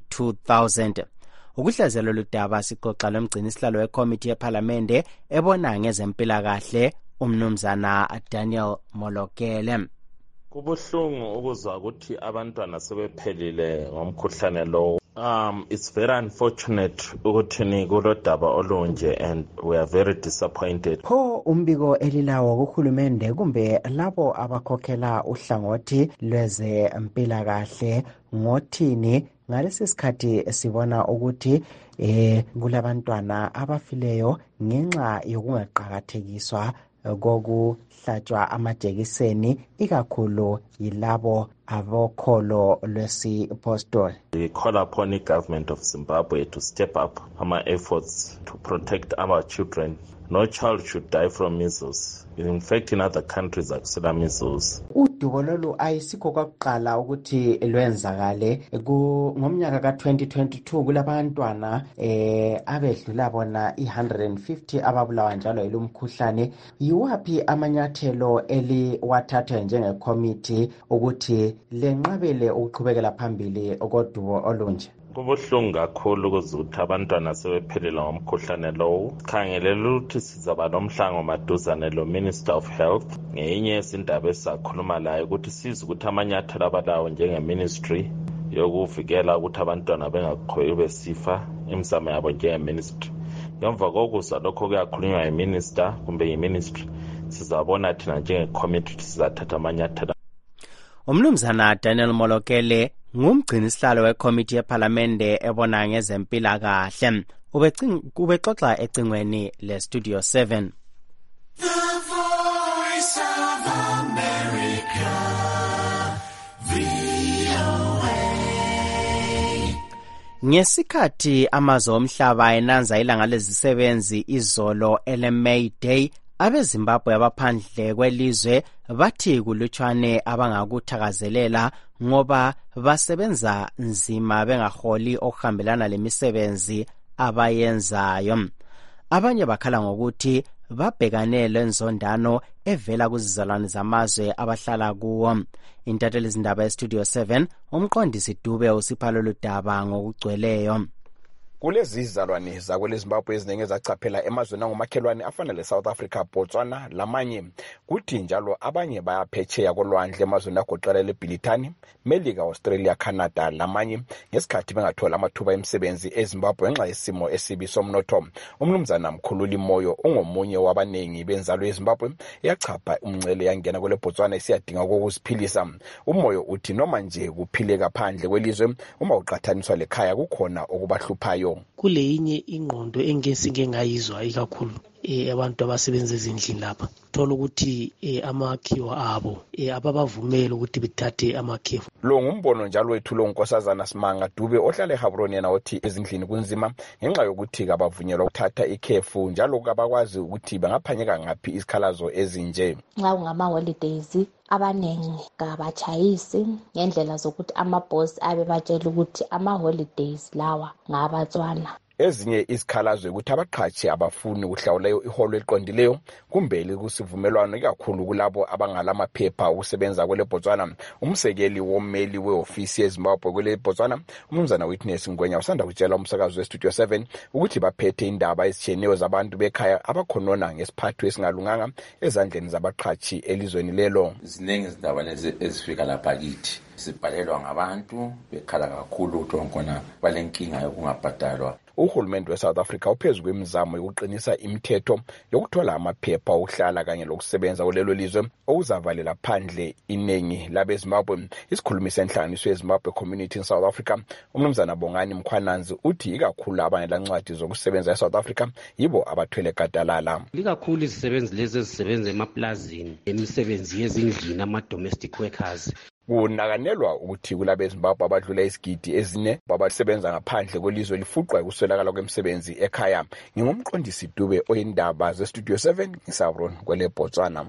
2000. Ukuhlazela ludaba sixoxa lomgcinisihlalo wekomiti yePhalamende ebona ngezempilakahle umnumzana Daniel Molokele. Kubuhlungu ukuzwa ukuthi abantwana sebephelile ngomkhuhlane lo. It's very unfortunate ukuthi kulodaba olunje and we are very disappointed. Pho umbiko elilawo kuhulumende kumbe labo abakhokhela uhlangothi lwezempilakahle ngothini? Ngalesi sikhathi sibona ukuthi kulabantwana abafileyo ngenxa yokungaqakathekiswa kokuhlatshwa amajekiseni ikakhulu yilabo abokholo lwesipostoli. We call upon the government of Zimbabwe to step up our efforts to protect our children. No child should die from measles. In fact, in other countries akusela measles. Udubo lolu ayisikho kwakuqala ukuthi lwenzakale. Ngomnyaka ka-2022 kulabantwana abedlula bona 150 ababulawa njalo yilomkhuhlane. Yiwaphi amanyathelo eliwathatha njengekomiti ukuthi lenqabele ukuqhubekela phambili kodubo olunje? Kubuhlungu kakhulu ukuthi abantwana sebephelile ngomkhuhlane lowo. Khangelela ukuthi sizaba nomhlango maduzane lo Minister of Health ngeyinye izindaba esizakhuluma layo ukuthi size ukuthi amanyathelo abalawo njenge-ministry yokuvikela ukuthi abantwana bengaqhubeki besifa imizamo yabo njenge-ministry. Ngemva kokuzwa lokho kuyakhulunywa yi-minister kumbe yi-ministry, sizabona thina njenge-committee sizathatha amanyathelo. Umnumzana Daniel Molokele ngumgcinisihlalo wekomiti yePhalamende ebona ngezempilakahle. Ubexoxa ecingweni leStudio 7. The Voice of America, VOA. Ngesikhathi amazwe omhlaba enanza ilanga lezisebenzi izolo ele-May Day, abeZimbabwe abaphandle kwelizwe bathi kulutshwane abangakuthakazelela ngoba basebenza nzima bengaholi okuhambelana lemisebenzi abayenzayo. Abanye bakhala ngokuthi babhekane lenzondano evela kuzizalwane zamazwe abahlala kuwo. intatheli izindaba estudio 7 umqondisi Dube usipha lolu daba ngokugcweleyo. Kulezi izalwane zakwele Zimbabwe eziningi ezachaphela emazweni angumakhelwane afana le-South Africa, Botswana lamanye, kuthi njalo abanye bayaphetsheya kolwandle emazweni agoqela leBrithani, Melika, Australia, Canada lamanye ngesikhathi bengathola amathuba emisebenzi eZimbabwe ngenxa yesimo esibi somnotho. Umnumzana Mkhululi Moyo ungomunye wabanengi benzalo eZimbabwe eyachapha umngcele yangena kwele Botswana isiyadinga ukuziphilisa. Umoyo uthi noma nje kuphileka phandle kwelizwe uma uqathaniswa lekhaya kukhona okubahluphayo. Kuleyinye ingqondo engeke ngayizwa ikakhulu abantu abasebenza ezindlini lapha thola ukuthi amakhiwa abo ababavumela ukuthi bethathe amakhiwa. Lo ngumbono njalo wethu lo Nkosazana Simanga Dube ohlala eGaborone yena othi ezindlini kunzima ngenxa yokuthi kabavunyelwa ukuthatha ikhefu njalo kabakwazi ukuthi bangaphanyeka ngaphi isikhalazo ezinje. Nxa ungama holidays abanengi kabatshayisi ngendlela zokuthi amaboss abe batshela ukuthi ama holidays lawa ngabatswana. Ezinye isikhalazo ukuthi abaqhashi abafuni ukuhlawula iholo eliqondileyo kumbe kusivumelwano ikakhulu kulabo abangalamaphepha ukusebenza kwele Botswana. Umsekeli wommeli weofisi yeZimbabwe kwele Botswana umnumzana Witness Ngwenya usanda kutshela umsakazo westudio 7 ukuthi baphethe indaba ezitshiyeneyo zabantu bekhaya abakhonona ngesiphatho esingalunganga ezandleni zabaqhashi elizweni lelo. Ziningi izindaba lezi ezifika lapha kithi sibhalelwa ngabantu bekhala kakhulu ukuthi onkona balenkinga yokungabhadalwa. Uhulumende weSouth Africa uphezu kwemizamo yokuqinisa imithetho yokuthola amaphepha okuhlala kanye lokusebenza kulelo lizwe okuzavalela phandle iningi labeZimbabwe. Isikhulumi senhlanganiso yeZimbabwe Community in South Africa umnumzana Bongani Mkhwananzi uthi ikakhulu abanelancwadi zokusebenza eSouth Africa yibo abathwele gadalala. Ikakhulu izisebenzi lezi ezisebenza emaplazini emisebenzi yezindlini ama-domestic workers. Kunakanelwa ukuthi kulabeZimbabwe abadlula isigidi ezine babasebenza ngaphandle kwelizwe lifuqwa ukuswelakala kwemisebenzi ekhaya. Ngingumqondisi Dube oyindaba zestudio 7 ngisabroni kwele Botswana.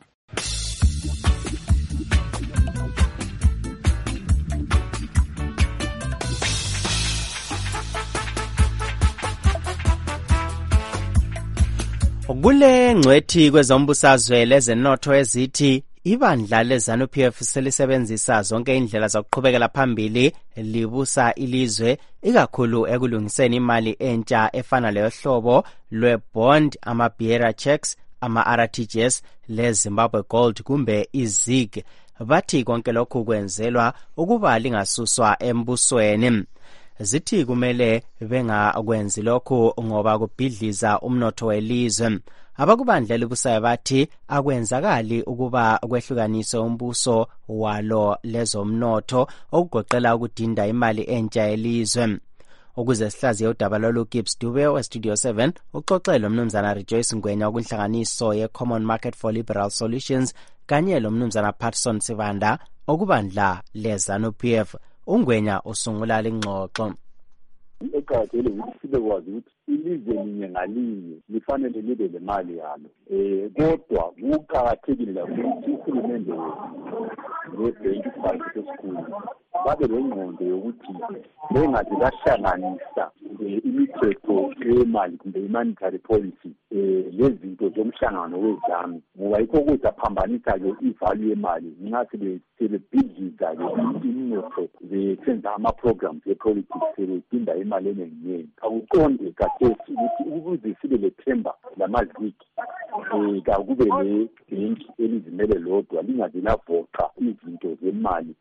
Kule ngcwethi kwezombusazwe lezenotho ezithi ibandla leZANU-PF selisebenzisa zonke indlela zokuqhubekela phambili libusa ilizwe ikakhulu ekulungiseni imali entsha efana leyohlobo lwebond, ama-bearer checks, ama-RTGS leZimbabwe Gold kumbe iZig. Bathi konke lokhu kwenzelwa ukuba lingasuswa embusweni. Zithi kumele bengakwenzi lokhu ngoba kubhidliza umnotho welizwe. Abakubandla elibusayo bathi akwenzakali ukuba kwehlukaniswe umbuso walo lezomnotho okugoqela ukudinda imali entsha yelizwe. Ukuze sihlaziye udaba lolu Gibbs Dube westudio 7 uxoxele umnumzana Rejoice Ngwenya okunhlanganiso ye-Common Market for Liberal Solutions kanye lomnumzana Patson Sivanda okubandla leZANU-PF. Ungwenya usungula lengxoxo. Eqhathele ukuthi sibekwazi ukuthi ilizwe linye ngalinye lifanele libe lemali yalo. Kodwa kuqakathekile ukuthi uhulumende ne-bank budget esikhulu babe lengqondo yokuthi bengathi bahlanganisa imithetho yemali kumbe i-monetary policy lezinto zomhlangano wezami ngoba yikho ukuthi aphambanisa-ke ivalue yemali nxa sebebhidiza-ke iminotho besenza ama-programs e-politics sebedinda imali enenginengi. Akuqonde kathesi ukuthi ukuze sibe lethemba lamaziki kakube le-benki elizimele lodwa lingaze lavoqa izinto zemali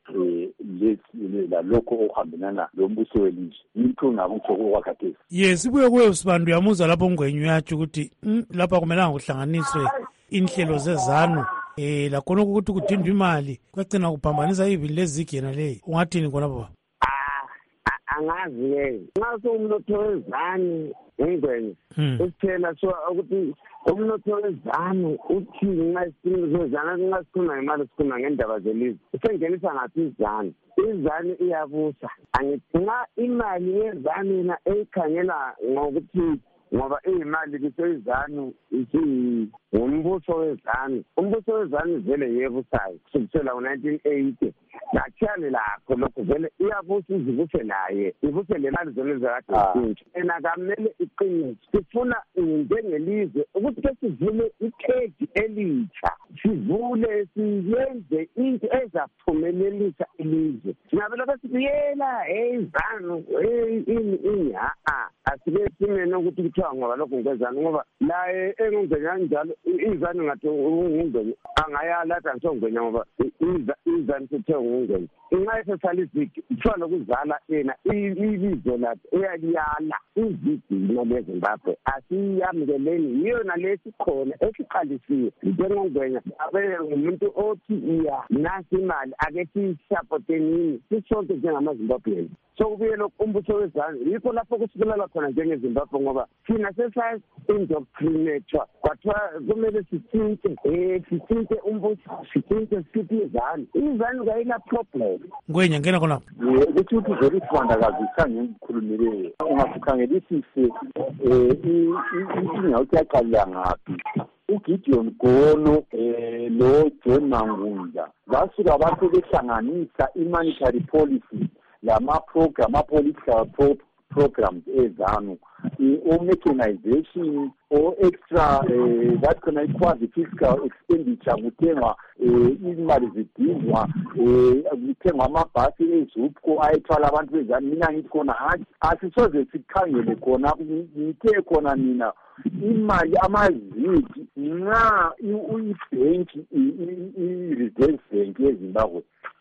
lalokho okuhambelana lombuso welizwe. Yikho ngakutsho okwakhathesi. Yes, ibuye kuwe Sibanda uyamuzwa lapho Ngwenya uyatsho ukuthi lapha kumelanga kuhlanganiswe inhlelo zezanu lakhona ukuthi kudindwa imali kwagcina kuphambanisa ivi lezigi yena leyi. Ungathini khona baba? Angazi-ke nxa sowumnotho wezanu Ngwenya usitshela ukuthi umnotho wezanu uthi nxa sezanu nxa sikhuluma ngemali sikhuluma ngendaba zelizwe usengenisa ngathi izanu iyabusa. Angithi nxa imali yezanu yena eyikhangela ngokuthi ngoba iyimali kiseyizanu ngumbuso wezanu. Umbuso wezanu vele yebusayo kusukela ngo-1980 ngachiyane lakho lokho vele iyabusa izibuse naye ibuse le mali zona zakhe ena kamele iqiniso sifuna njengelizwe ukuthi ke sivule ikheji elitsha sivule siyenze into ezaphumelelisa ilizwe singabela besibuyela ezanu ini asibe simene ukuthi kuthiwa ngoba lokho ngezanu ngoba la engongenya njalo izanu ngathi ungungenya angayalata ngisongenya ngoba izanu sithe ungungenya inxa sesaliziki kuthiwa lokuzala yena ilizwe lathi uyaliyala izidina leZimbabwe asiyamukeleni yiyo nalesi khona esiqalisiwe njengongwenya abe ngumuntu othi iya nasi imali ake sisapoteni sisonke njengamaZimbabweans so kubuyela umbuso wezanu yikho lapho kusibelela khona njengeZimbabwe ngoba thina sesa-indoctrinatwa kwathiwa kumele sitshintshe umbuso sitshintshe sithi izanu kayila problem Ngwenya ngena khonapho ukuthi uvele isibandakazisa ngikukhulumileyo ungasikhangelisise inkinga ukuthi yaqalela ngaphi uGideon Gono lo John Mangunda basuka bathe behlanganisa i-monetary policy ama-political programs ezanu o-mechanization o-extra that khona i-quasi-fiscal expenditure kuthengwa imali zidingwa kuthengwa amabhasi ezupco ayethwala abantu bezanu mina ngithi khona hathi asisoze sikhangele khona ngithe khona mina imali amaziki nxa ibhenki i-reserve bank yeZimbabwe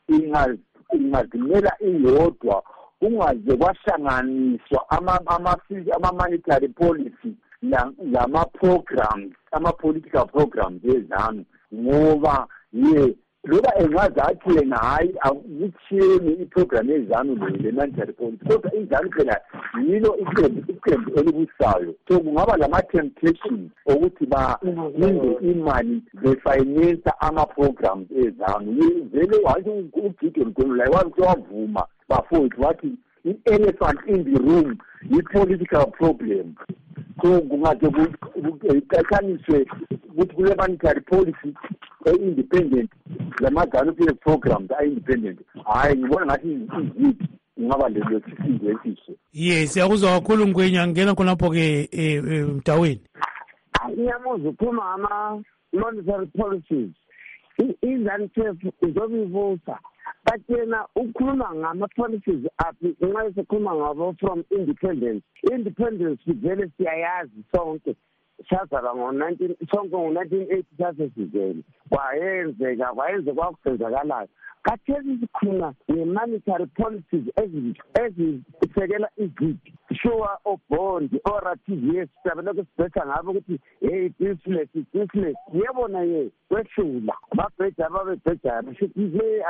ingazimela iyodwa ungaze kwahlanganiswa ama-monetary policy lama-programs ama-political programs ezanu ngoba loba engaze athi yena hayi akuthiyeni iprogram ezanu le-monetary policy kodwa izanu phela yilo iqembu elibusayo so kungaba lama-temptation okuthi balinde imali befinansa ama-programs ezanu vele wathi uGideon Gono laye wavuma bafowethu wathi i-elephant in the room yi-political problem so kungaze kuqathaniswe ukuthi kule-monetary policy e-independent lama-ZANU-PF programs a-independent hhayi ngibona ngathi iziphi ingaba lelo sisizo esihle siyakuzwa kakhulu Ngwenya ngena khonapho-ke Mtaweni ngiyamuzwa ukhuluma ngama-monetary policies i-ZANU-PF izobe ivusa but yena ukhuluma ngama-policies aphi nxa esekhuluma ngabo from independence sivele siyayazi sonke sazalwa sonke ngo-1980 sasesivele kwayenzeka kwakusenzakalayo kathesi sikhuluma nge-monetary policies ezisekela izigi sure obond ora-TVS sabelokho sibhetha ngabo ukuthi hey business yebona kwehlula babheja ababebhejayo bashithi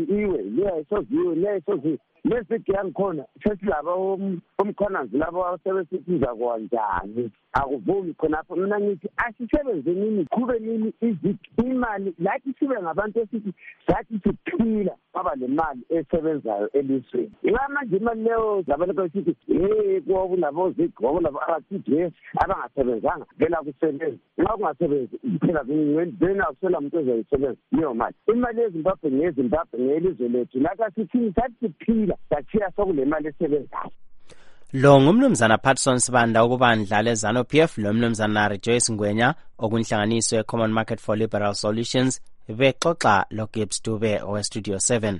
ayisoziwe lesigi yangikhona sesilaba umkhonanzi labo sebesithiza kwanjani akuvumi khonapho mina ngithi asisebenze nini kube nini imali lathi sibe ngabantu esithi sathi siphila baba le mali esebenzayo elizweni ngamanje imali leyo zabelokho sithi kuwo labo zigobo labo RTGS abangasebenzanga vela kusebenza nxa kungasebenzi phela ngene akusela umuntu ozoyisebenza leyo mali imali yeZimbabwe ngeyelizwe lethu laka sithi sathi siphila sachiya sokule mali esebenzayo lo ngumnumzana Patson Sibanda ukubandla leZANU-PF lo mnumzana Rejoice Ngwenya okunhlanganiso ye-Common Market for Liberal Solutions bexoxa lo Gibbs Dube oweStudio 7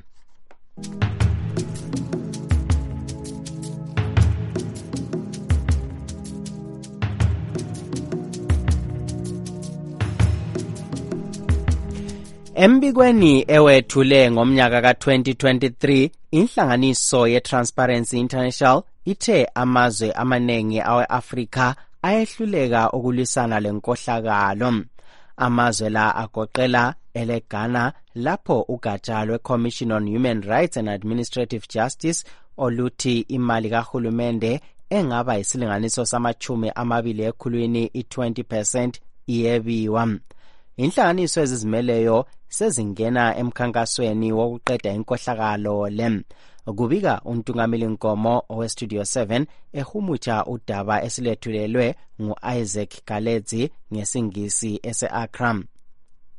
Embikweni ewethule ngomnyaka ka-2023 inhlanganiso ye-Transparency International ithe amazwe amanengi awe-Afrika ayehluleka ukulwisana lenkohlakalo. Amazwe la agoqela eleGhana lapho ugatsha lwe-Commission on Human Rights and Administrative Justice oluthi imali kahulumende engaba isilinganiso sama-20 ekhulwini i-20% iyebiwa. Inhlanganiso ezizimeleyo sezingena emkhankasweni wokuqeda inkohlakalo le. Kubika uNtungameli Nkomo oweStudio 7 ehumutsha udaba esilethulelwe ngu-Isaac Galedzi ngesingisi ese-Accra.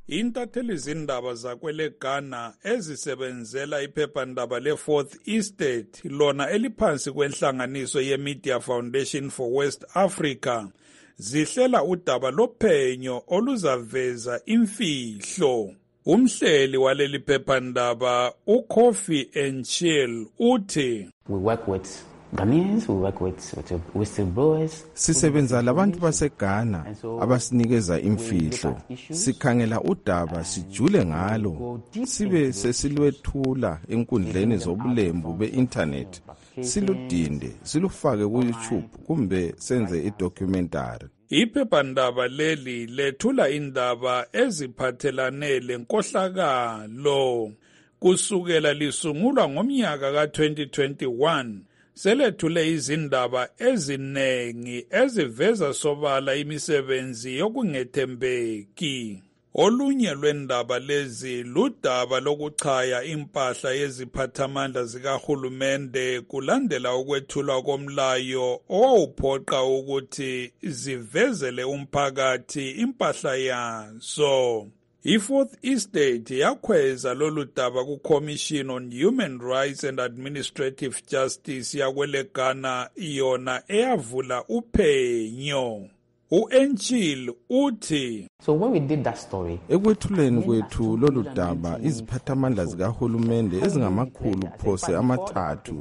Intatheli zindaba zakwele Ghana ezisebenzela iphephandaba le-Fourth Estate lona eliphansi kwenhlanganiso ye-Media Foundation for West Africa zihlela udaba lophenyo oluzaveza imfihlo. Umhleli waleli phephandaba uKofi Enchill uthi we work with Ghanaians, we work with whistleblowers. Sisebenza labantu baseGhana abasinikeza imfihlo. Sikhangela udaba sijule ngalo. Sibe sesilwethula enkundleni zobulembu be-internet. Siludinde, silufake ku-YouTube kumbe senze i-documentary. Iphephandaba leli lethula indaba eziphathelane lenkohlakalo. Kusukela lisungulwa ngomnyaka ka-2021, selethule izindaba ezinengi eziveza sobala imisebenzi yokungethembeki. Olunye lwendaba lezi ludaba lokuchaya impahla yeziphathamandla zikahulumende kulandela ukwethulwa komlayo owawuphoqa ukuthi zivezele umphakathi impahla yazo. I-Fourth Estate yakhweza lolu daba ku-Commission on Human Rights and Administrative Justice yakwele Ghana yona eyavula uphenyo. U-Enchill uthi So when we did that story, ekwethuleni kwethu lolu daba iziphathamandla zikahulumende ezingamakhulu phose amathathu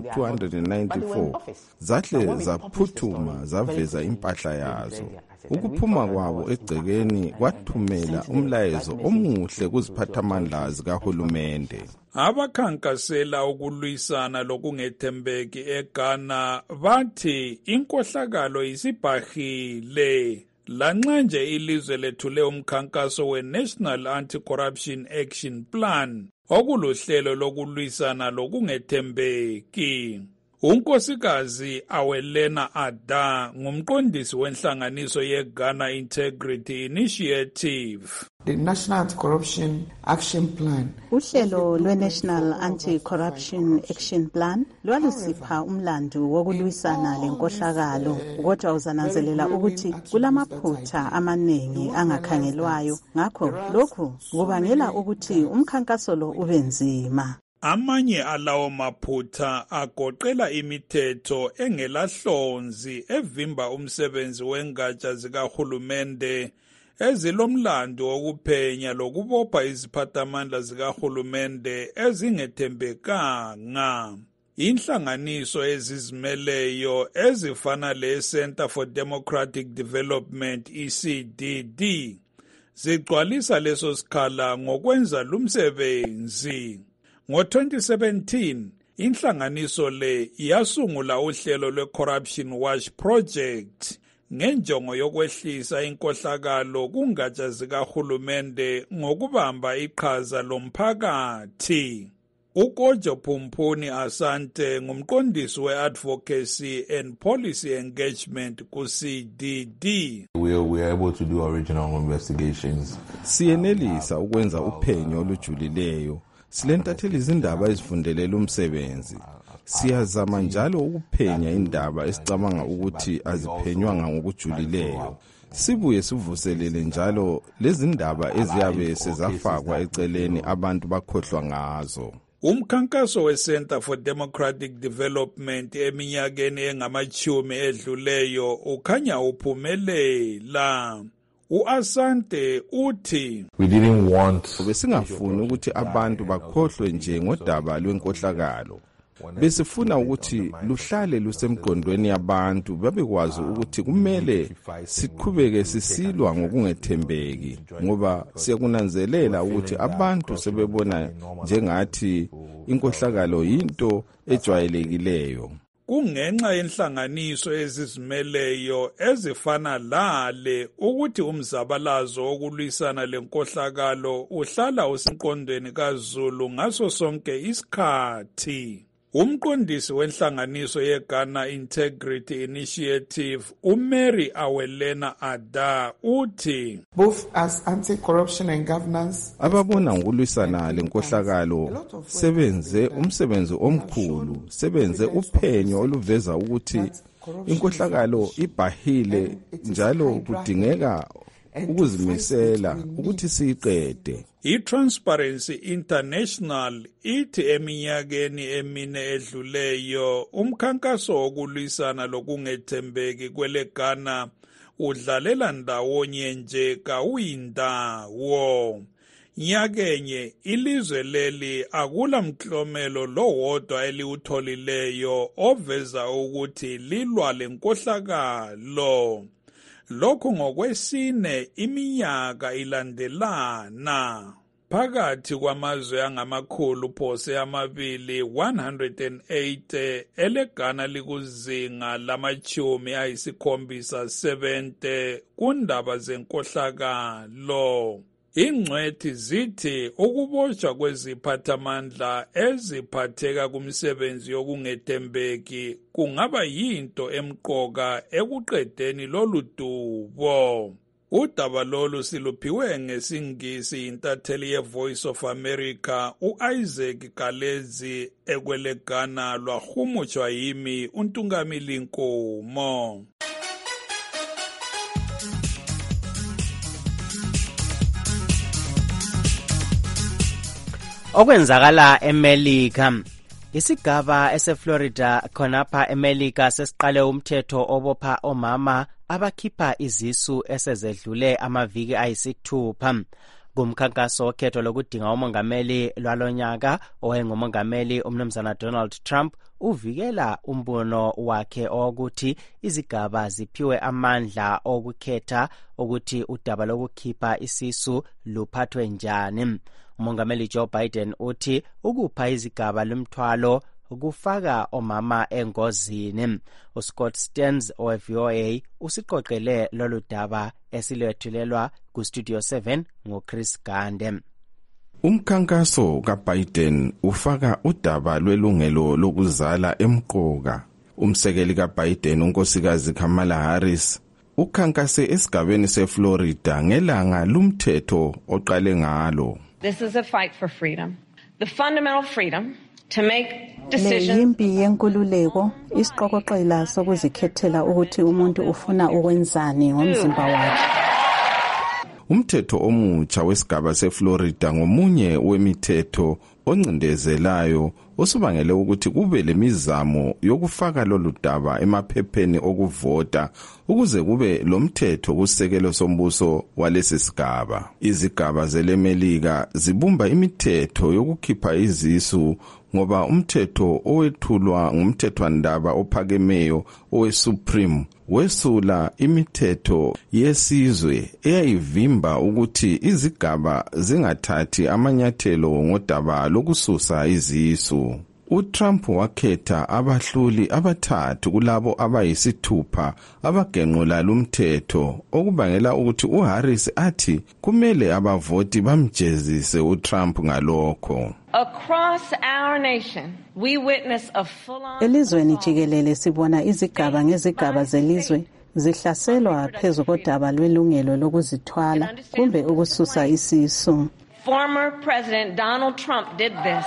294 zahle zaphuthuma zaveza impahla yazo. Ukuphuma kwabo egcekeni kwathumela umlayezo omuhle kuziphathamandla zikahulumende. Abakhankasela ukulwisana lokungethembeki eGhana bathi inkohlakalo isibhahile. Lanxa nje ilizwe lethule umkhankaso we-National Anti-Corruption Action Plan okuluhlelo lokulwisana lokungethembeki. Unkosikazi Awelena Ada ngumqondisi wenhlanganiso ye-Ghana Integrity Initiative. The National Anti-Corruption Action Plan. Uhlelo lwe-National Anti-Corruption Action Plan lwalusipha umlandu wokulwisana lenkohlakalo, kodwa uzananzelela ukuthi kulamaphutha amaningi angakhangelwayo. Ngakho lokhu kubangela ukuthi umkhankaso lo ube nzima. Amanye alawo maphutha agoqela imithetho engelahlonzi evimba umsebenzi wengatsha zikahulumende ezilomlando wokuphenya lokubopha iziphathamandla zikahulumende ezingethembekanga. Inhlanganiso ezizimeleyo ezifana le-Center for Democratic Development ECDD zigcwalisa leso sikhala ngokwenza lumsebenzi. Ngo-2017, inhlanganiso le yasungula uhlelo lwe-Corruption Watch Project ngenjongo yokwehlisa inkohlakalo kungatsha zikahulumende ngokubamba iqhaza lomphakathi. uKojo Pumphuni Asante ngumqondisi we-Advocacy and Policy Engagement ku-CDD. We are able to do original investigations. Siyenelisa ukwenza uphenyo olujulileyo. Silentatheli izindaba ezifundelela umsebenzi. Siyazama njalo ukuphenya indaba esicabanga ukuthi aziphenywanga ngokujulileyo. Sibuye sivuselele njalo lezi ndaba eziyabe sezafakwa eceleni abantu bakhohlwa ngazo. Umkhankaso we-Center for Democratic Development eminyakeni engamachumi edluleyo ukhanya uphumelela. U-Asante uthi besingafuni ukuthi abantu bakhohlwe nje ngodaba lwenkohlakalo. Besifuna ukuthi luhlale lusemqondweni yabantu babekwazi ukuthi kumele siqhubeke sisilwa ngokungethembeki ngoba siyakunanzelela ukuthi abantu sebebona njengathi inkohlakalo yinto ejwayelekileyo. Kungenxa yenhlanganiso ezizimeleyo ezifana lale ukuthi umzabalazo wokulwisana lenkohlakalo uhlala usemqondweni kaZulu ngaso sonke isikhathi. Umqondisi wenhlanganiso yeGhana Integrity Initiative uMary Awelena Ada uthi both as anti-corruption and governance ababona ngokulwisana lenkohlakalo sebenze umsebenzi omkhulu, sebenze uphenyo oluveza ukuthi inkohlakalo ibhahile njalo kudingeka ukuzimisela ukuthi siyiqede. I-Transparency International ithi eminyakeni emine edluleyo umkhankaso wokulwisana lokungethembeki kweleGhana udlalela ndawonye nje kawuyindawo. Nyakenye ilizwe leli akula mklomelo lowodwa eliwutholileyo oveza ukuthi lilwa lenkohlakalo. Lokhu ngokwesine iminyaka ilandelana. Phakathi kwamazwe angamakhulu phose amabili 108 eleGhana likuzinga lamachumi ayisikhombisa 70 kundaba zenkohlakalo. Ingcwethi zithi ukubotshwa kweziphathamandla eziphatheka kumsebenzi yokungethembeki kungaba yinto emqoka ekuqedeni lolu dubo. Udaba lolu siluphiwe ngesingisi intatheli ye-Voice of America u-Isaac Galezi ekweleGhana lwahumutshwa yimi uNtungamili Nkomo. Okwenzakala eMelika. Isigaba eseFlorida khonapha eMelika sesiqale umthetho obopha omama abakhipha izisu esezedlule amaviki ayisithupha. Kumkhankaso okhetho lokudinga umongameli lwalonyaka owayengumongameli umnumzana Donald Trump uvikela umbono wakhe ukuthi izigaba ziphiwe amandla okukhetha ukuthi udaba lokukhipha isisu luphathwe njani. Umongameli Joe Biden uthi ukupha izigaba lumthwalo kufaka omama engozini. uScott Stearns owe-VOA usiqoqele lolu daba esilethulelwa kuStudio 7 ngoChris Gande. Umkhankaso kaBiden ufaka udaba lwelungelo lokuzala emqoka. Umsekeli kaBiden unkosikazi Kamala Harris ukhankase esigabeni seFlorida ngelanga lumthetho oqale ngalo. This is a fight for freedom. The fundamental freedom to make decisions. Leyimpi yenkululeko, isiqokoqela sokuzikhethela ukuthi umuntu ufuna ukwenzani ngomzimba wakhe. Umthetho omutsha wesigaba seFlorida ngomunye wemithetho oncindezelayo osubangele ukuthi kube lemizamo yokufaka lolu daba emaphepheni okuvota ukuze kube lomthetho kusekelo sombuso walesi sigaba. Izigaba zeleMelika zibumba imithetho yokukhipha izisu ngoba umthetho owethulwa ngumthethwandaba ophakemeyo oweSupreme wesula imithetho yesizwe eyayivimba ukuthi izigaba zingathathi amanyathelo ngodaba lokususa izisu. uTrump wakhetha abahluli abathathu kulabo abayisithupha abagenqula lumthetho okubangela ukuthi uHarris athi kumele abavoti bamjezise uTrump ngalokho. Across our nation, we witness a full-on. Elizweni jikelele sibona izigaba ngezigaba zelizwe zihlaselwa phezu kodaba lwelungelo lokuzithwala kumbe ukususa isisu. Former President Donald Trump did this.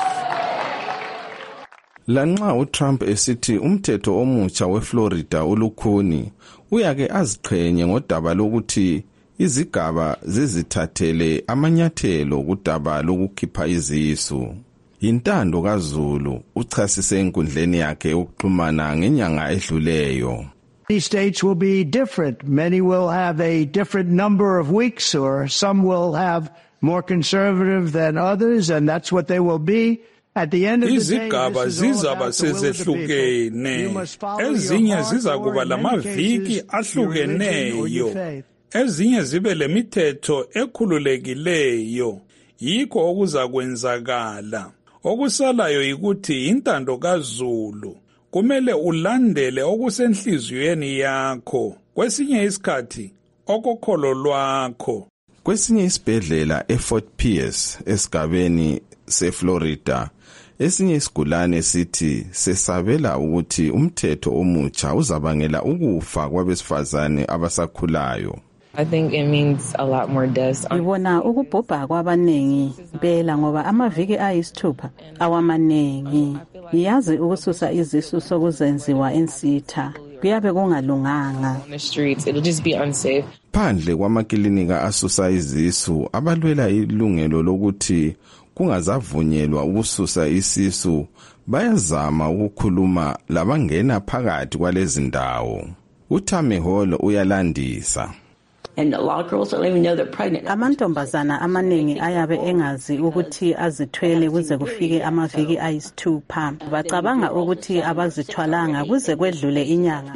Lanxa uTrump esithi umthetho omutsha weFlorida ulukhuni, uyake aziqhenye ngodaba lokuthi izigaba zizithathele amanyathelo kudaba lokukhipha izisu. Intando kaZulu uchasise enkundleni yakhe yokuxhumana ngenyanga edluleyo. These states will be different. Many will have a different number of weeks, or some will have more conservative than others, and that's what they will be. At the end of the day, izigaba zizaba sezehlukene, ezinye zizakuba lamaviki ahlukeneyo, ezinye zibe lemithetho ekhululekileyo. Yikho okuzakwenzakala. Okusalayo yikuthi intando kaZulu kumele ulandele okusenhliziyweni yakho, kwesinye isikhathi okokholo lwakho. Kwesinye isibhedlela eFort Pierce esigabeni seFlorida, esinye isigulane sithi sesabela ukuthi umthetho omutsha uzabangela ukufa kwabesifazane abasakhulayo. I think it means a lot more deaths. Ngibona ukubhubha kwabanengi phela ngoba amaviki ayisithupha awamanengi. Ngiyazi ukususa izisu sokuzenziwa ensitha kuyabe kungalunganga. On the streets, it'll just be unsafe. phandle kwamakilinika asusa izisu abalwela ilungelo lokuthi kungazavunyelwa ukususa isisu bayazama ukukhuluma labangena phakathi kwalezi ndawo. uTammy Hall uyalandisa. Amantombazana amaningi ayabe engazi ukuthi azithwele kuze kufike amaviki ayisithupha. Bacabanga ukuthi abazithwalanga kuze kwedlule inyanga.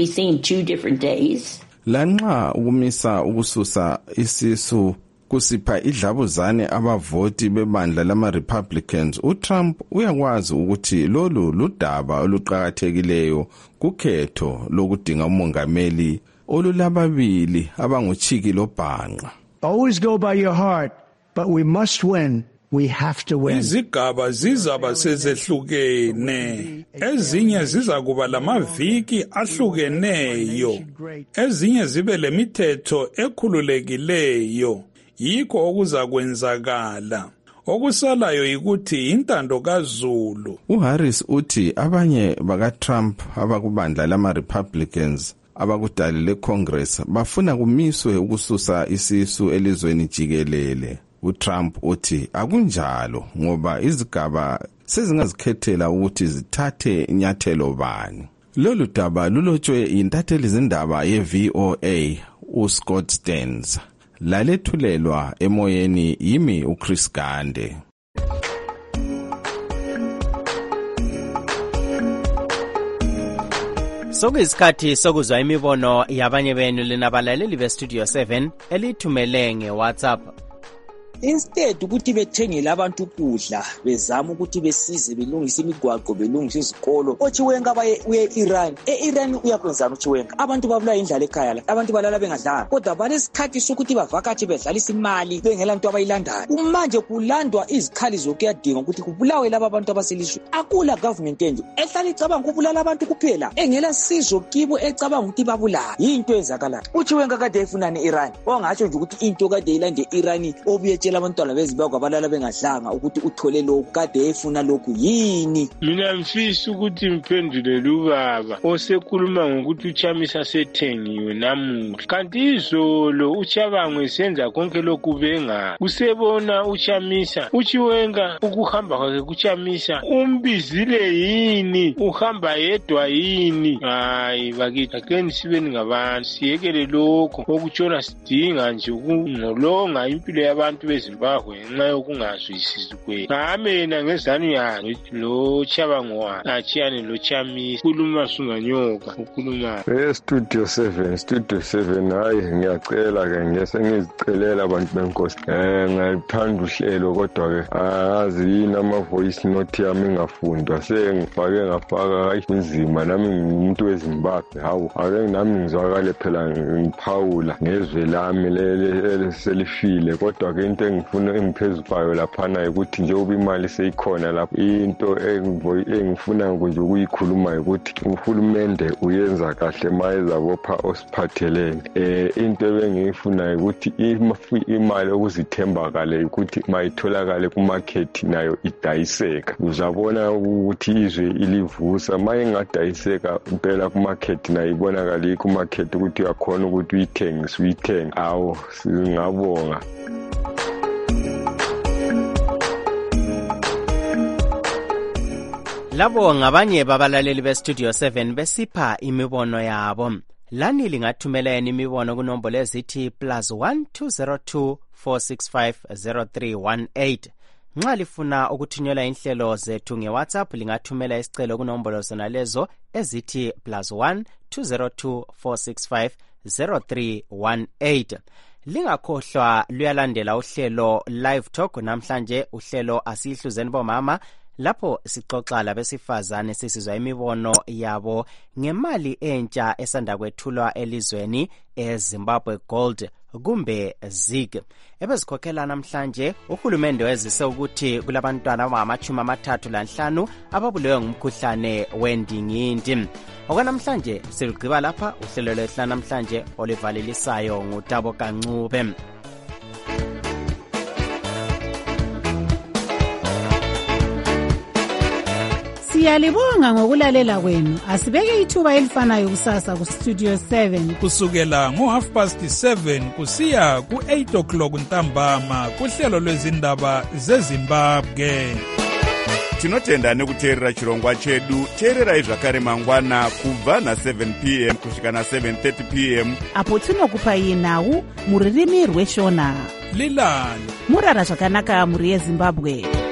Lanxa ukumisa ukususa isisu kusipha idlabuzane abavoti bebandla lama-Republicans, uTrump uyakwazi ukuthi lolu ludaba oluqakathekileyo kukhetho lokudinga umongameli olulababili abanguchiki lobhanqa. Always go by your heart, but we must win. We have to win. Izigaba zizaba sezehlukene. Ezinye ziza kuba lamaviki ahlukeneyo. Ezinye zibe lemithetho ekhululekileyo. Yikho okuza kwenzakala. Okusalayo yikuthi intando kaZulu. uHarris uthi abanye bakaTrump abakubandla lama-Republicans abakudali leCongress bafuna kumiswe ukususa isisu elizweni jikelele. uTrump uthi akunjalo ngoba izigaba sezingazikhethela ukuthi zithathe inyathelo bani. Lolu daba lulotshwe intatheli zindaba ye-VOA uScott Stearns. Lalethulelwa emoyeni yimi uChris Gande. Sokuyisikhathi sokuzwa imibono yabanye benu linabalaleli beStudio 7 elithumele ngeWhatsApp. Instead ukuthi bethengele abantu ukudla bezama ukuthi besize belungise imigwaqo belungise izikolo ochiwenga baye eIran uyakwenzana uchiwenga abantu babula indlala ekhaya la abantu balala bengadlanga kodwa balesikhathi sokuthi bavakathi bedlalisa imali bengela into abayilandayo manje kulandwa izikhali zokuyadinga ukuthi kubulawe laba abantu abaselizwe akula government enje ehlala icabanga ukubulala abantu kuphela engela sizo kibo ecabanga ukuthi babulala into ezakala uchiwenga kade efunana eIran ongatsho nje ukuthi into kade ilande eIran obuye abantwana bezimbabwe abalala bengadlanga ukuthi uthole lokhu kade efuna lokhu yini. Mina mfisa ukuthi mphendule lubaba osekhuluma ngokuthi uChamisa sethengiwe namuhla kanti izolo uChabango esenza konke lokhu benga usebona uChamisa uchiwenga ukuhamba kwakhe kuChamisa umbizile yini uhamba yedwa yini hayi bakithi akeni sibeni ngabantu siyekele lokho okutshona sidinga nje ukunolonga impilo yabantu Zimbabwe ngenxa yokungazwisisi kwe ngamena ngezanu yakhe lo Chabango achiyane lo Chamisa khuluma sunganyoka ukhuluma Studio 7 hayi ngiyacela ke ngisengizicelela abantu benkosi ngithanda uhlelo kodwa ke azi yini ama voice note yami ngafundwa sengifake ngafaka hayi inzima nami ngumuntu weZimbabwe hawu ake nami ngizwakale phela ngiphawula ngezwe lami lele selifile kodwa ke into engifuna engiphezulu kwayo laphana ukuthi njengoba imali seyikhona lapho into engifuna nje ukuyikhuluma ukuthi uhulumende uyenza kahle mayezabopha osiphathelene into ebengifuna ukuthi imali okuzithembakale ukuthi mayitholakale kumarket nayo idayiseka uzabona ukuthi izwe ilivusa mayingadayiseka impela kumarket nayo ibonakala kumarket ukuthi uyakhona ukuthi uyithenge awu singabonga. Labo ngabanye babalaleli beStudio 7 besipha imibono yabo. Lani lingathumela imibono kunombolo ezithi +1 202 465 0318. Nxa lifuna ukuthunyelwa inhlelo zethu ngeWhatsApp lingathumela isicelo kunombolo zona lezo ezithi +1 202 465 0318. Lingakhohlwa luyalandela uhlelo Live Talk namhlanje uhlelo asihluzeni bomama lapho sixoxa labesifazane sisizwa imibono yabo ngemali entsha esanda kwethulwa elizweni eZimbabwe Gold kumbe ZIG. Ebezikhokhela namhlanje uhulumende wezise ukuthi kulabantwana abangama35 ababulewe ngumkhuhlane wendingindi. Okwanamhlanje silugqiba lapha uhlelo lwethu namhlanje olivalelisayo nguTabo Kancube. Siyalibonga ngokulalela kwenu. Asibeke ithuba elifanayo kusasa ku Studio 7 kusukela ngo7:30 kusiya ku8 o'clock ntambama kuhlelo lwezindaba zeZimbabwe. Tinotenda nekuteerera chirongwa chedu. Teererai zvakare mangwana kubva na7 p.m. kusvika na7:30 p.m. apo tinokupai nhau muririmi rweshona. Lilani murara zvakanaka muri yeZimbabwe.